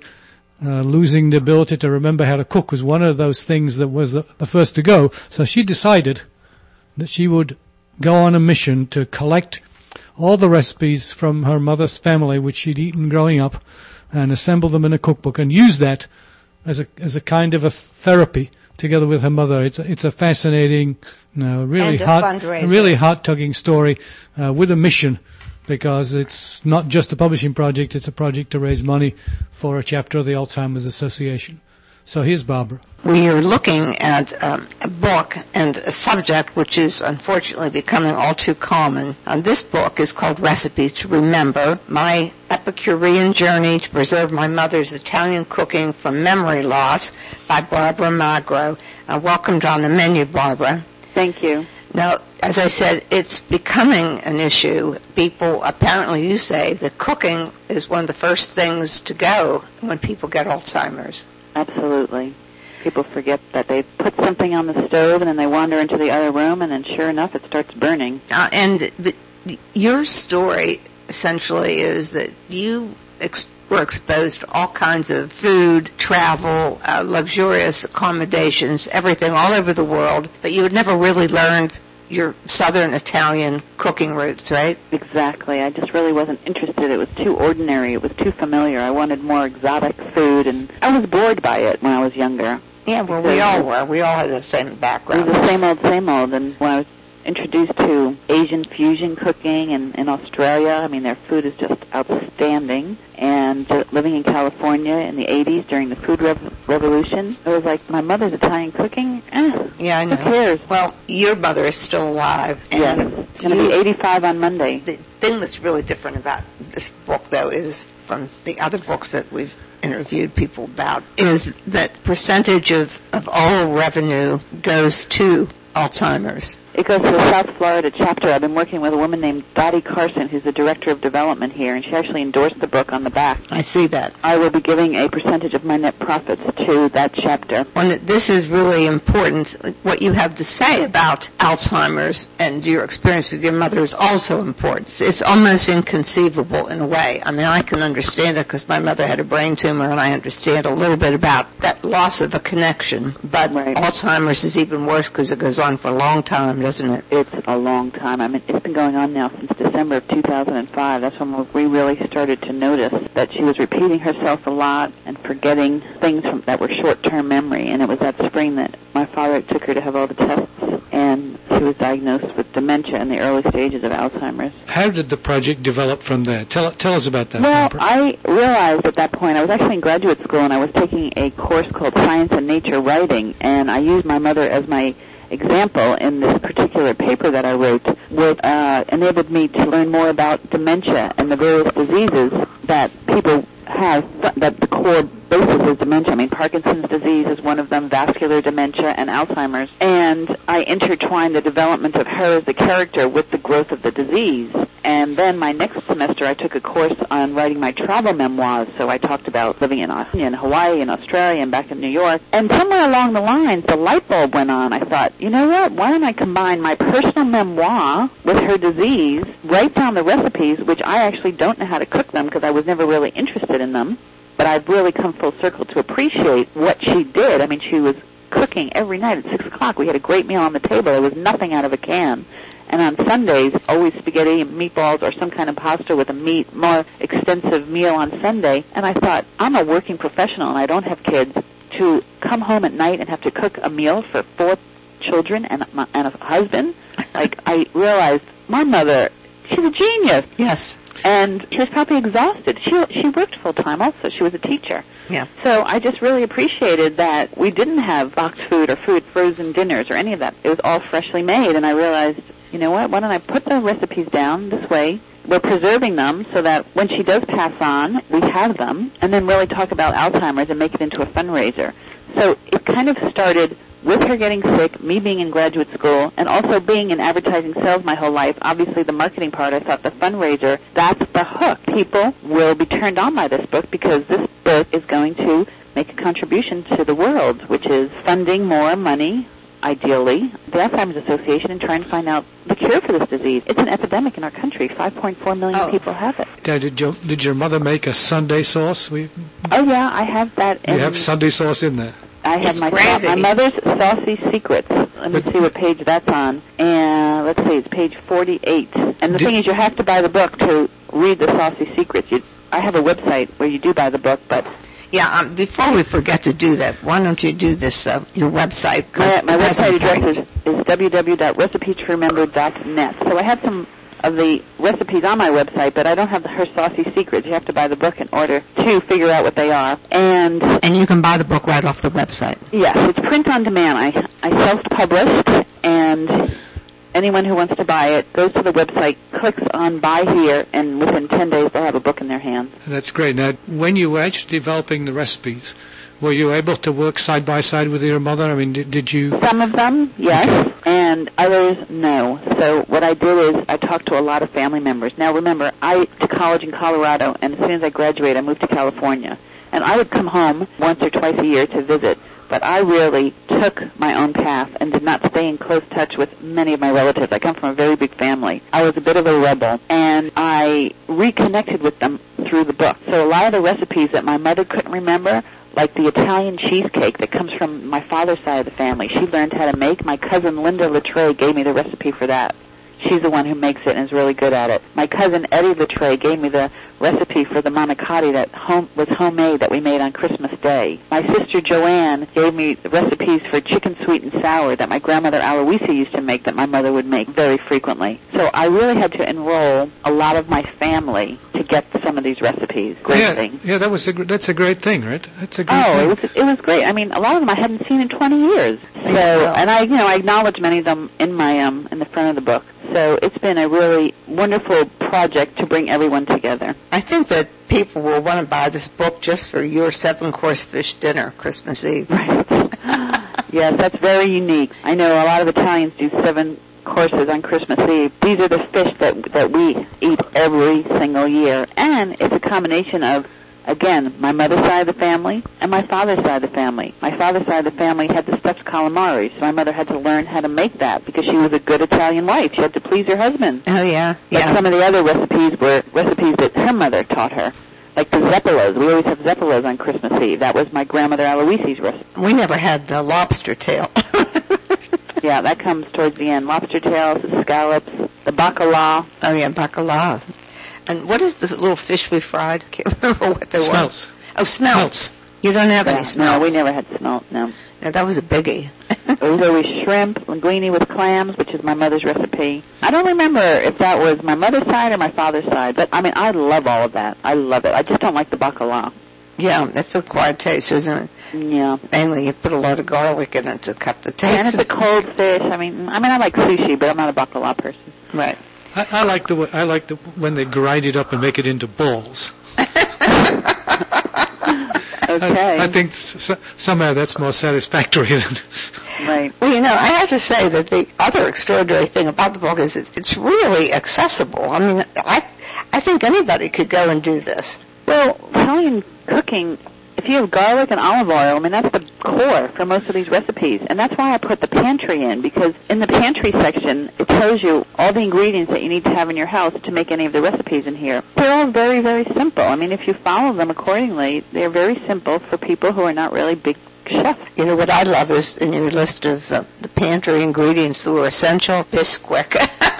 losing the ability to remember how to cook was one of those things that was the first to go. So she decided that she would go on a mission to collect all the recipes from her mother's family, which she'd eaten growing up, and assemble them in a cookbook and use that as a kind of a therapy together with her mother. It's a fascinating, really heart-tugging story with a mission, because it's not just a publishing project; it's a project to raise money for a chapter of the Alzheimer's Association. So here's Barbara. We are looking at a book and a subject which is unfortunately becoming all too common. This book is called Recipes to Remember, My Epicurean Journey to Preserve My Mother's Italian Cooking from Memory Loss by Barbara Magro. Welcome to On the Menu, Barbara. Thank you. Now, as I said, it's becoming an issue. People, apparently you say, that cooking is one of the first things to go when people get Alzheimer's. Absolutely. People forget that they put something on the stove and then they wander into the other room, and then sure enough it starts burning. And your story essentially is that you were exposed to all kinds of food, travel, luxurious accommodations, everything all over the world, but you had never really learned your Southern Italian cooking roots, right? Exactly. I just really wasn't interested. It was too ordinary. It was too familiar. I wanted more exotic food, and I was bored by it when I was younger. Yeah, well, we all were. We all had the same background. It was the same old. And when I was introduced to Asian fusion cooking in Australia, I mean, their food is just outstanding. And living in California in the 80s during the food revolution, it was like, my mother's Italian cooking? Yeah, I know. Who cares? Well, your mother is still alive. Yes. It's going to be 85 on Monday. The thing that's really different about this book, though, is from the other books that we've interviewed people about, is that percentage of all revenue goes to Alzheimer's. It goes to the South Florida chapter. I've been working with a woman named Dottie Carson, who's the director of development here, and she actually endorsed the book on the back. I see that. I will be giving a percentage of my net profits to that chapter. Well, this is really important. What you have to say about Alzheimer's and your experience with your mother is also important. It's almost inconceivable in a way. I mean, I can understand it because my mother had a brain tumor, and I understand a little bit about that loss of a connection. But right. Alzheimer's is even worse because it goes on for a long time, doesn't it? It's a long time. I mean, it's been going on now since December of 2005. That's when we really started to notice that she was repeating herself a lot and forgetting things that were short-term memory. And it was that spring that my father took her to have all the tests, and she was diagnosed with dementia in the early stages of Alzheimer's. How did the project develop from there? Tell us about that. Well, I realized at that point, I was actually in graduate school, and I was taking a course called Science and Nature Writing, and I used my mother as my example in this particular paper that I wrote, which enabled me to learn more about dementia and the various diseases that people have, that the core sclerosis is dementia. I mean, Parkinson's disease is one of them, vascular dementia, and Alzheimer's. And I intertwined the development of her as the character with the growth of the disease. And then my next semester, I took a course on writing my travel memoirs. So I talked about living in Hawaii and Australia and back in New York. And somewhere along the lines, the light bulb went on. I thought, you know what? Why don't I combine my personal memoir with her disease, write down the recipes, which I actually don't know how to cook them because I was never really interested in them. But I've really come full circle to appreciate what she did. I mean, she was cooking every night at 6 o'clock. We had a great meal on the table. There was nothing out of a can. And on Sundays, always spaghetti and meatballs or some kind of pasta with a more extensive meal on Sunday. And I thought, I'm a working professional and I don't have kids. To come home at night and have to cook a meal for 4 children and a husband, like I realized my mother, she's a genius. Yes. And she was probably exhausted. She worked full-time also. She was a teacher. Yeah. So I just really appreciated that we didn't have boxed food or frozen dinners or any of that. It was all freshly made, and I realized, you know what, why don't I put the recipes down this way? We're preserving them so that when she does pass on, we have them, and then really talk about Alzheimer's and make it into a fundraiser. So it kind of started with her getting sick, me being in graduate school, and also being in advertising sales my whole life. Obviously, the marketing part, I thought the fundraiser, that's the hook. People will be turned on by this book because this book is going to make a contribution to the world, which is funding more money, ideally, the Alzheimer's Association, and trying to find out the cure for this disease. It's an epidemic in our country. 5.4 million people have it. Did your mother make a Sunday sauce? Oh, yeah, I have that. You have Sunday sauce in there? I have my mother's Saucy Secrets. Let me see what page that's on. And let's see, it's page 48. And the thing is, you have to buy the book to read the Saucy Secrets. I have a website where you do buy the book, but... Yeah, before we forget to do that, why don't you do this, your website? My website address is www.recipestoremember.net. So I have some of the recipes on my website, but I don't have her Saucy Secrets. You have to buy the book in order to figure out what they are. And you can buy the book right off the website. Yes, it's print on demand. I self-published, and anyone who wants to buy it goes to the website, clicks on Buy Here, and within 10 days they'll have a book in their hands. That's great. Now, when you were actually developing the recipes, were you able to work side by side with your mother? I mean, did you... Some of them, yes, and others, no. So what I did is I talked to a lot of family members. Now, remember, I went to college in Colorado, and as soon as I graduated, I moved to California. And I would come home once or twice a year to visit. But I really took my own path and did not stay in close touch with many of my relatives. I come from a very big family. I was a bit of a rebel, and I reconnected with them through the book. So a lot of the recipes that my mother couldn't remember, like the Italian cheesecake that comes from my father's side of the family, she learned how to make. My cousin Linda Latre gave me the recipe for that. She's the one who makes it and is really good at it. My cousin Eddie Latre gave me the recipe for the manicotti that was homemade that we made on Christmas Day. My sister Joanne gave me the recipes for chicken sweet and sour that my grandmother Aloysia used to make that my mother would make very frequently. So I really had to enroll a lot of my family to get some of these recipes. Great thing. Yeah, that's a great thing, right? That's a great thing. It was great. I mean, a lot of them I hadn't seen in 20 years. So, and I acknowledge many of them in my in the front of the book. So it's been a really wonderful project to bring everyone together. I think that people will want to buy this book just for your 7-course fish dinner Christmas Eve. Right. Yes, that's very unique. I know a lot of Italians do 7 courses on Christmas Eve. These are the fish that we eat every single year. And it's a combination of, again, my mother's side of the family and my father's side of the family. My father's side of the family had the stuffed calamari, so my mother had to learn how to make that because she was a good Italian wife. She had to please her husband. Oh, yeah. But some of the other recipes were recipes that her mother taught her, like the zeppolas. We always have zeppolas on Christmas Eve. That was my grandmother Aloysia's recipe. We never had the lobster tail. Yeah, that comes towards the end. Lobster tails, the scallops, the bacala. Oh, yeah, bacala. And what is the little fish we fried? I can't remember what they were. Smelts. Oh, smelts. You don't have any smelts. No, we never had smelt, no. Yeah, that was a biggie. It was always shrimp, linguine with clams, which is my mother's recipe. I don't remember if that was my mother's side or my father's side, but, I mean, I love all of that. I love it. I just don't like the bacala. Yeah, that's a quiet taste, isn't it? Yeah. Mainly you put a lot of garlic in it to cut the taste. And it's a cold fish. I mean, I like sushi, but I'm not a bacala person. Right. I like when they grind it up and make it into balls. Okay. I think somehow that's more satisfactory than... Right. Well, I have to say that the other extraordinary thing about the book is it's really accessible. I mean, I think anybody could go and do this. Well, Italian cooking, if you have garlic and olive oil, I mean, that's the core for most of these recipes. And that's why I put the pantry in, because in the pantry section, it tells you all the ingredients that you need to have in your house to make any of the recipes in here. They're all very, very simple. I mean, if you follow them accordingly, they're very simple for people who are not really big chefs. What I love is in your list of the pantry ingredients that were essential, Bisquick.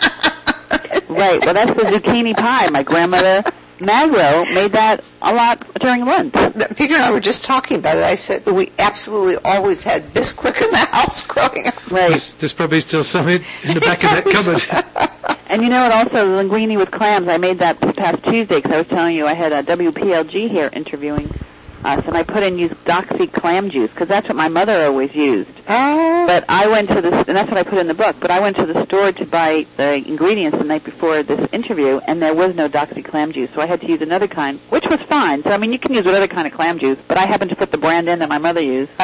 Right. Well, that's the zucchini pie. My grandmother Magro made that a lot during Lent. Peter and I were just talking about it. I said that we absolutely always had Bisquick in the house growing up. Right. There's probably still some in the back of that cupboard. And what also, linguine with clams, I made that this past Tuesday because I was telling you I had a WPLG here interviewing us, and I put in used Doxy clam juice because that's what my mother always used. Oh. But I went to and that's what I put in the book, but I went to the store to buy the ingredients the night before this interview, and there was no Doxy clam juice, so I had to use another kind, which was fine. So, I mean, you can use whatever kind of clam juice, but I happened to put the brand in that my mother used.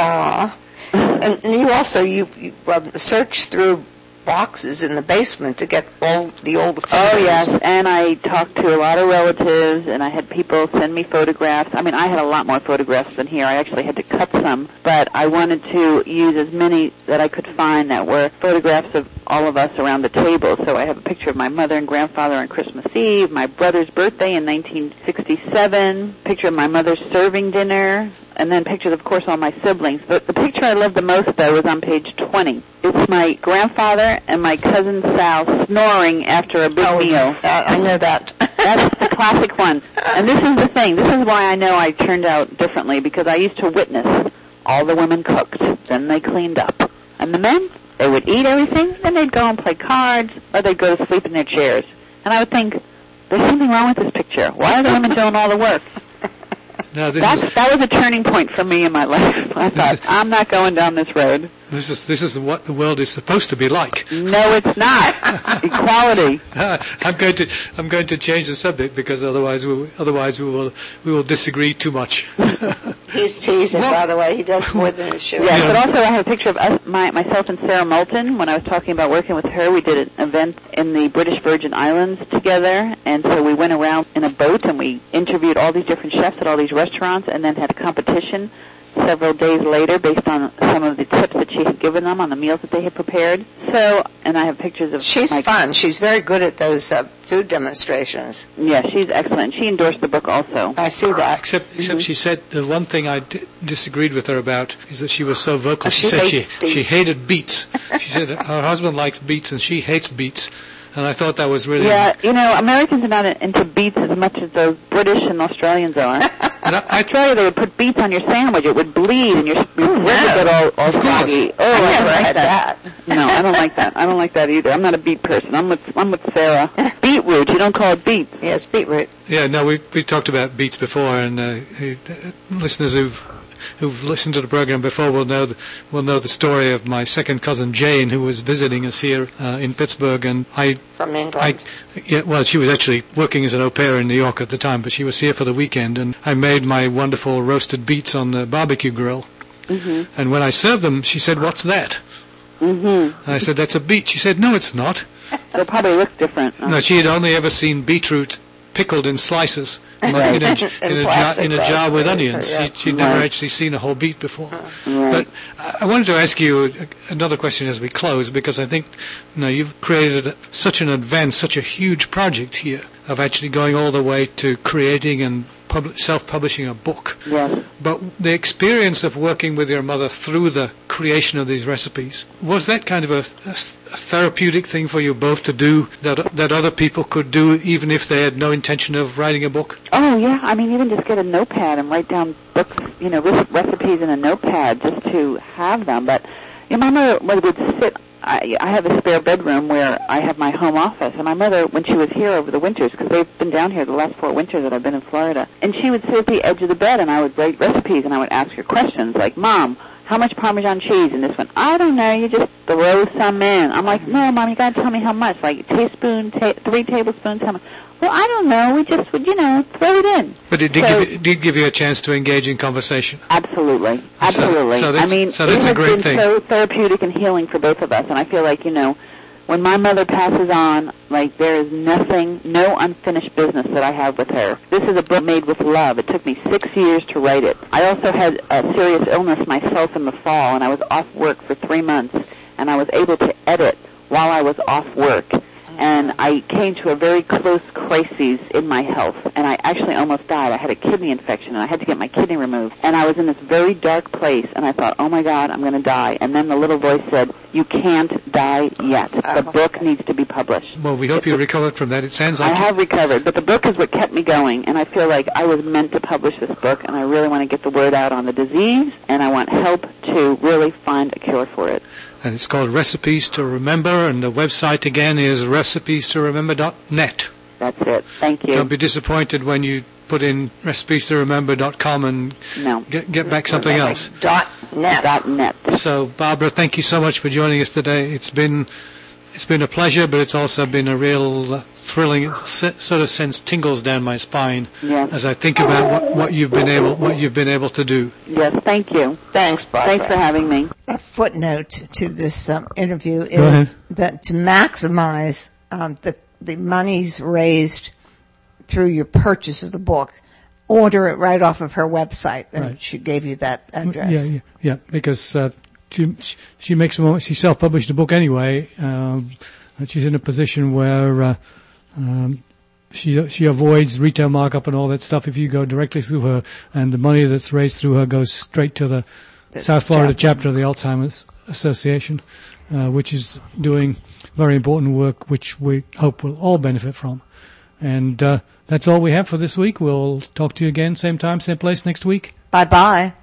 And you also, you searched through boxes in the basement to get all the old photos. Oh, yes, and I talked to a lot of relatives, and I had people send me photographs. I mean, I had a lot more photographs than here. I actually had to cut some, but I wanted to use as many that I could find that were photographs of all of us around the table. So I have a picture of my mother and grandfather on Christmas Eve, my brother's birthday in 1967, picture of my mother's serving dinner, and then pictures, of course, all my siblings. But the picture I loved the most, though, was on page 20. It's my grandfather and my cousin Sal snoring after a big meal. I know that. That's the classic one. And this is the thing. This is why I know I turned out differently, because I used to witness all the women cooked, then they cleaned up. And the men, they would eat everything, then they'd go and play cards, or they'd go to sleep in their chairs. And I would think, there's something wrong with this picture. Why are the women doing all the work? No, that was a turning point for me in my life. I thought, I'm not going down this road. This is what the world is supposed to be like. No, it's not. Equality. I'm going to change the subject because otherwise we will disagree too much. He's teasing, by the way. He does more than his show. Yes, but also I have a picture of us, myself and Sarah Moulton. When I was talking about working with her, we did an event in the British Virgin Islands together, and so we went around in a boat and we interviewed all these different chefs at all these restaurants, and then had a competition several days later based on some of the tips that she had given them on the meals that they had prepared. So, and I have pictures of... She's fun. She's very good at those food demonstrations. Yeah, she's excellent. She endorsed the book also. I see that. Except she said the one thing I disagreed with her about is that she was so vocal. She said she hated beets. She said her husband likes beets and she hates beets. And I thought that was really... Yeah, Americans are not into beets as much as those British and Australians are. I tell you, they would put beets on your sandwich. It would bleed, and your ribs would get all soggy. Oh, I never had that. No, I don't like that. I don't like that either. I'm not a beet person. I'm with Sarah. Beetroot. You don't call it beets. Yes, beetroot. Yeah, no, we talked about beets before, and listeners who've listened to the program before will know the story of my second cousin Jane, who was visiting us here in Pittsburgh, and from England. She was actually working as an au pair in New York at the time, but she was here for the weekend, and I made my wonderful roasted beets on the barbecue grill. Mm-hmm. And when I served them, she said, "What's that?" Mm-hmm. I said, "That's a beet." She said, "No, it's not." They'll probably look different. No, she had only ever seen beetroot pickled in slices in a jar with onions. Yeah. She'd never actually seen a whole beet before. But I wanted to ask you another question as we close, because I think you've created such an advance, such a huge project here of actually going all the way to creating and self-publishing a book. Yes. But the experience of working with your mother through the creation of these recipes, was that kind of a therapeutic thing for you both to do that other people could do even if they had no intention of writing a book? Oh, yeah. I mean, even just get a notepad and write down books, recipes in a notepad just to have them. But my mother would sit... I have a spare bedroom where I have my home office, and my mother, when she was here over the winters, because they've been down here the last 4 winters that I've been in Florida, and she would sit at the edge of the bed, and I would write recipes, and I would ask her questions, like, "Mom, how much Parmesan cheese in this one?" "I don't know, you just throw some in." I'm like, "No, Mom, you got to tell me how much, like 3 tablespoons, how much?" Well, I don't know. We just would, throw it in. But it did give you a chance to engage in conversation. Absolutely. So that's a great thing. It has been so therapeutic and healing for both of us. And I feel like, when my mother passes on, there is no unfinished business that I have with her. This is a book made with love. It took me 6 years to write it. I also had a serious illness myself in the fall, and I was off work for 3 months, and I was able to edit while I was off work. And I came to a very close crisis in my health, and I actually almost died. I had a kidney infection, and I had to get my kidney removed. And I was in this very dark place, and I thought, oh, my God, I'm going to die. And then the little voice said, you can't die yet. The book needs to be published. Well, we hope you recovered from that. It sounds like I have recovered, but the book is what kept me going, and I feel like I was meant to publish this book, and I really want to get the word out on the disease, and I want help to really find a cure for it. And it's called Recipes to Remember, and the website again is recipestoremember.net. That's it. Thank you. Don't be disappointed when you put in recipestoremember.com and get back something else. .net. So, Barbara, thank you so much for joining us today. It's been a pleasure, but it's also been a real thrilling sort of sense tingles down my spine as I think about what you've been able to do. Yes, thank you. Thanks, Barbara. Thanks for having me. A footnote to this interview is that to maximize the monies raised through your purchase of the book, order it right off of her website, and she gave you that address. Yeah, because she makes she self-published a book anyway. She's in a position where she avoids retail markup and all that stuff if you go directly through her, and the money that's raised through her goes straight to the South Florida chapter of the Alzheimer's Association, which is doing very important work which we hope will all benefit from. And that's all we have for this week. We'll talk to you again, same time, same place next week. Bye-bye.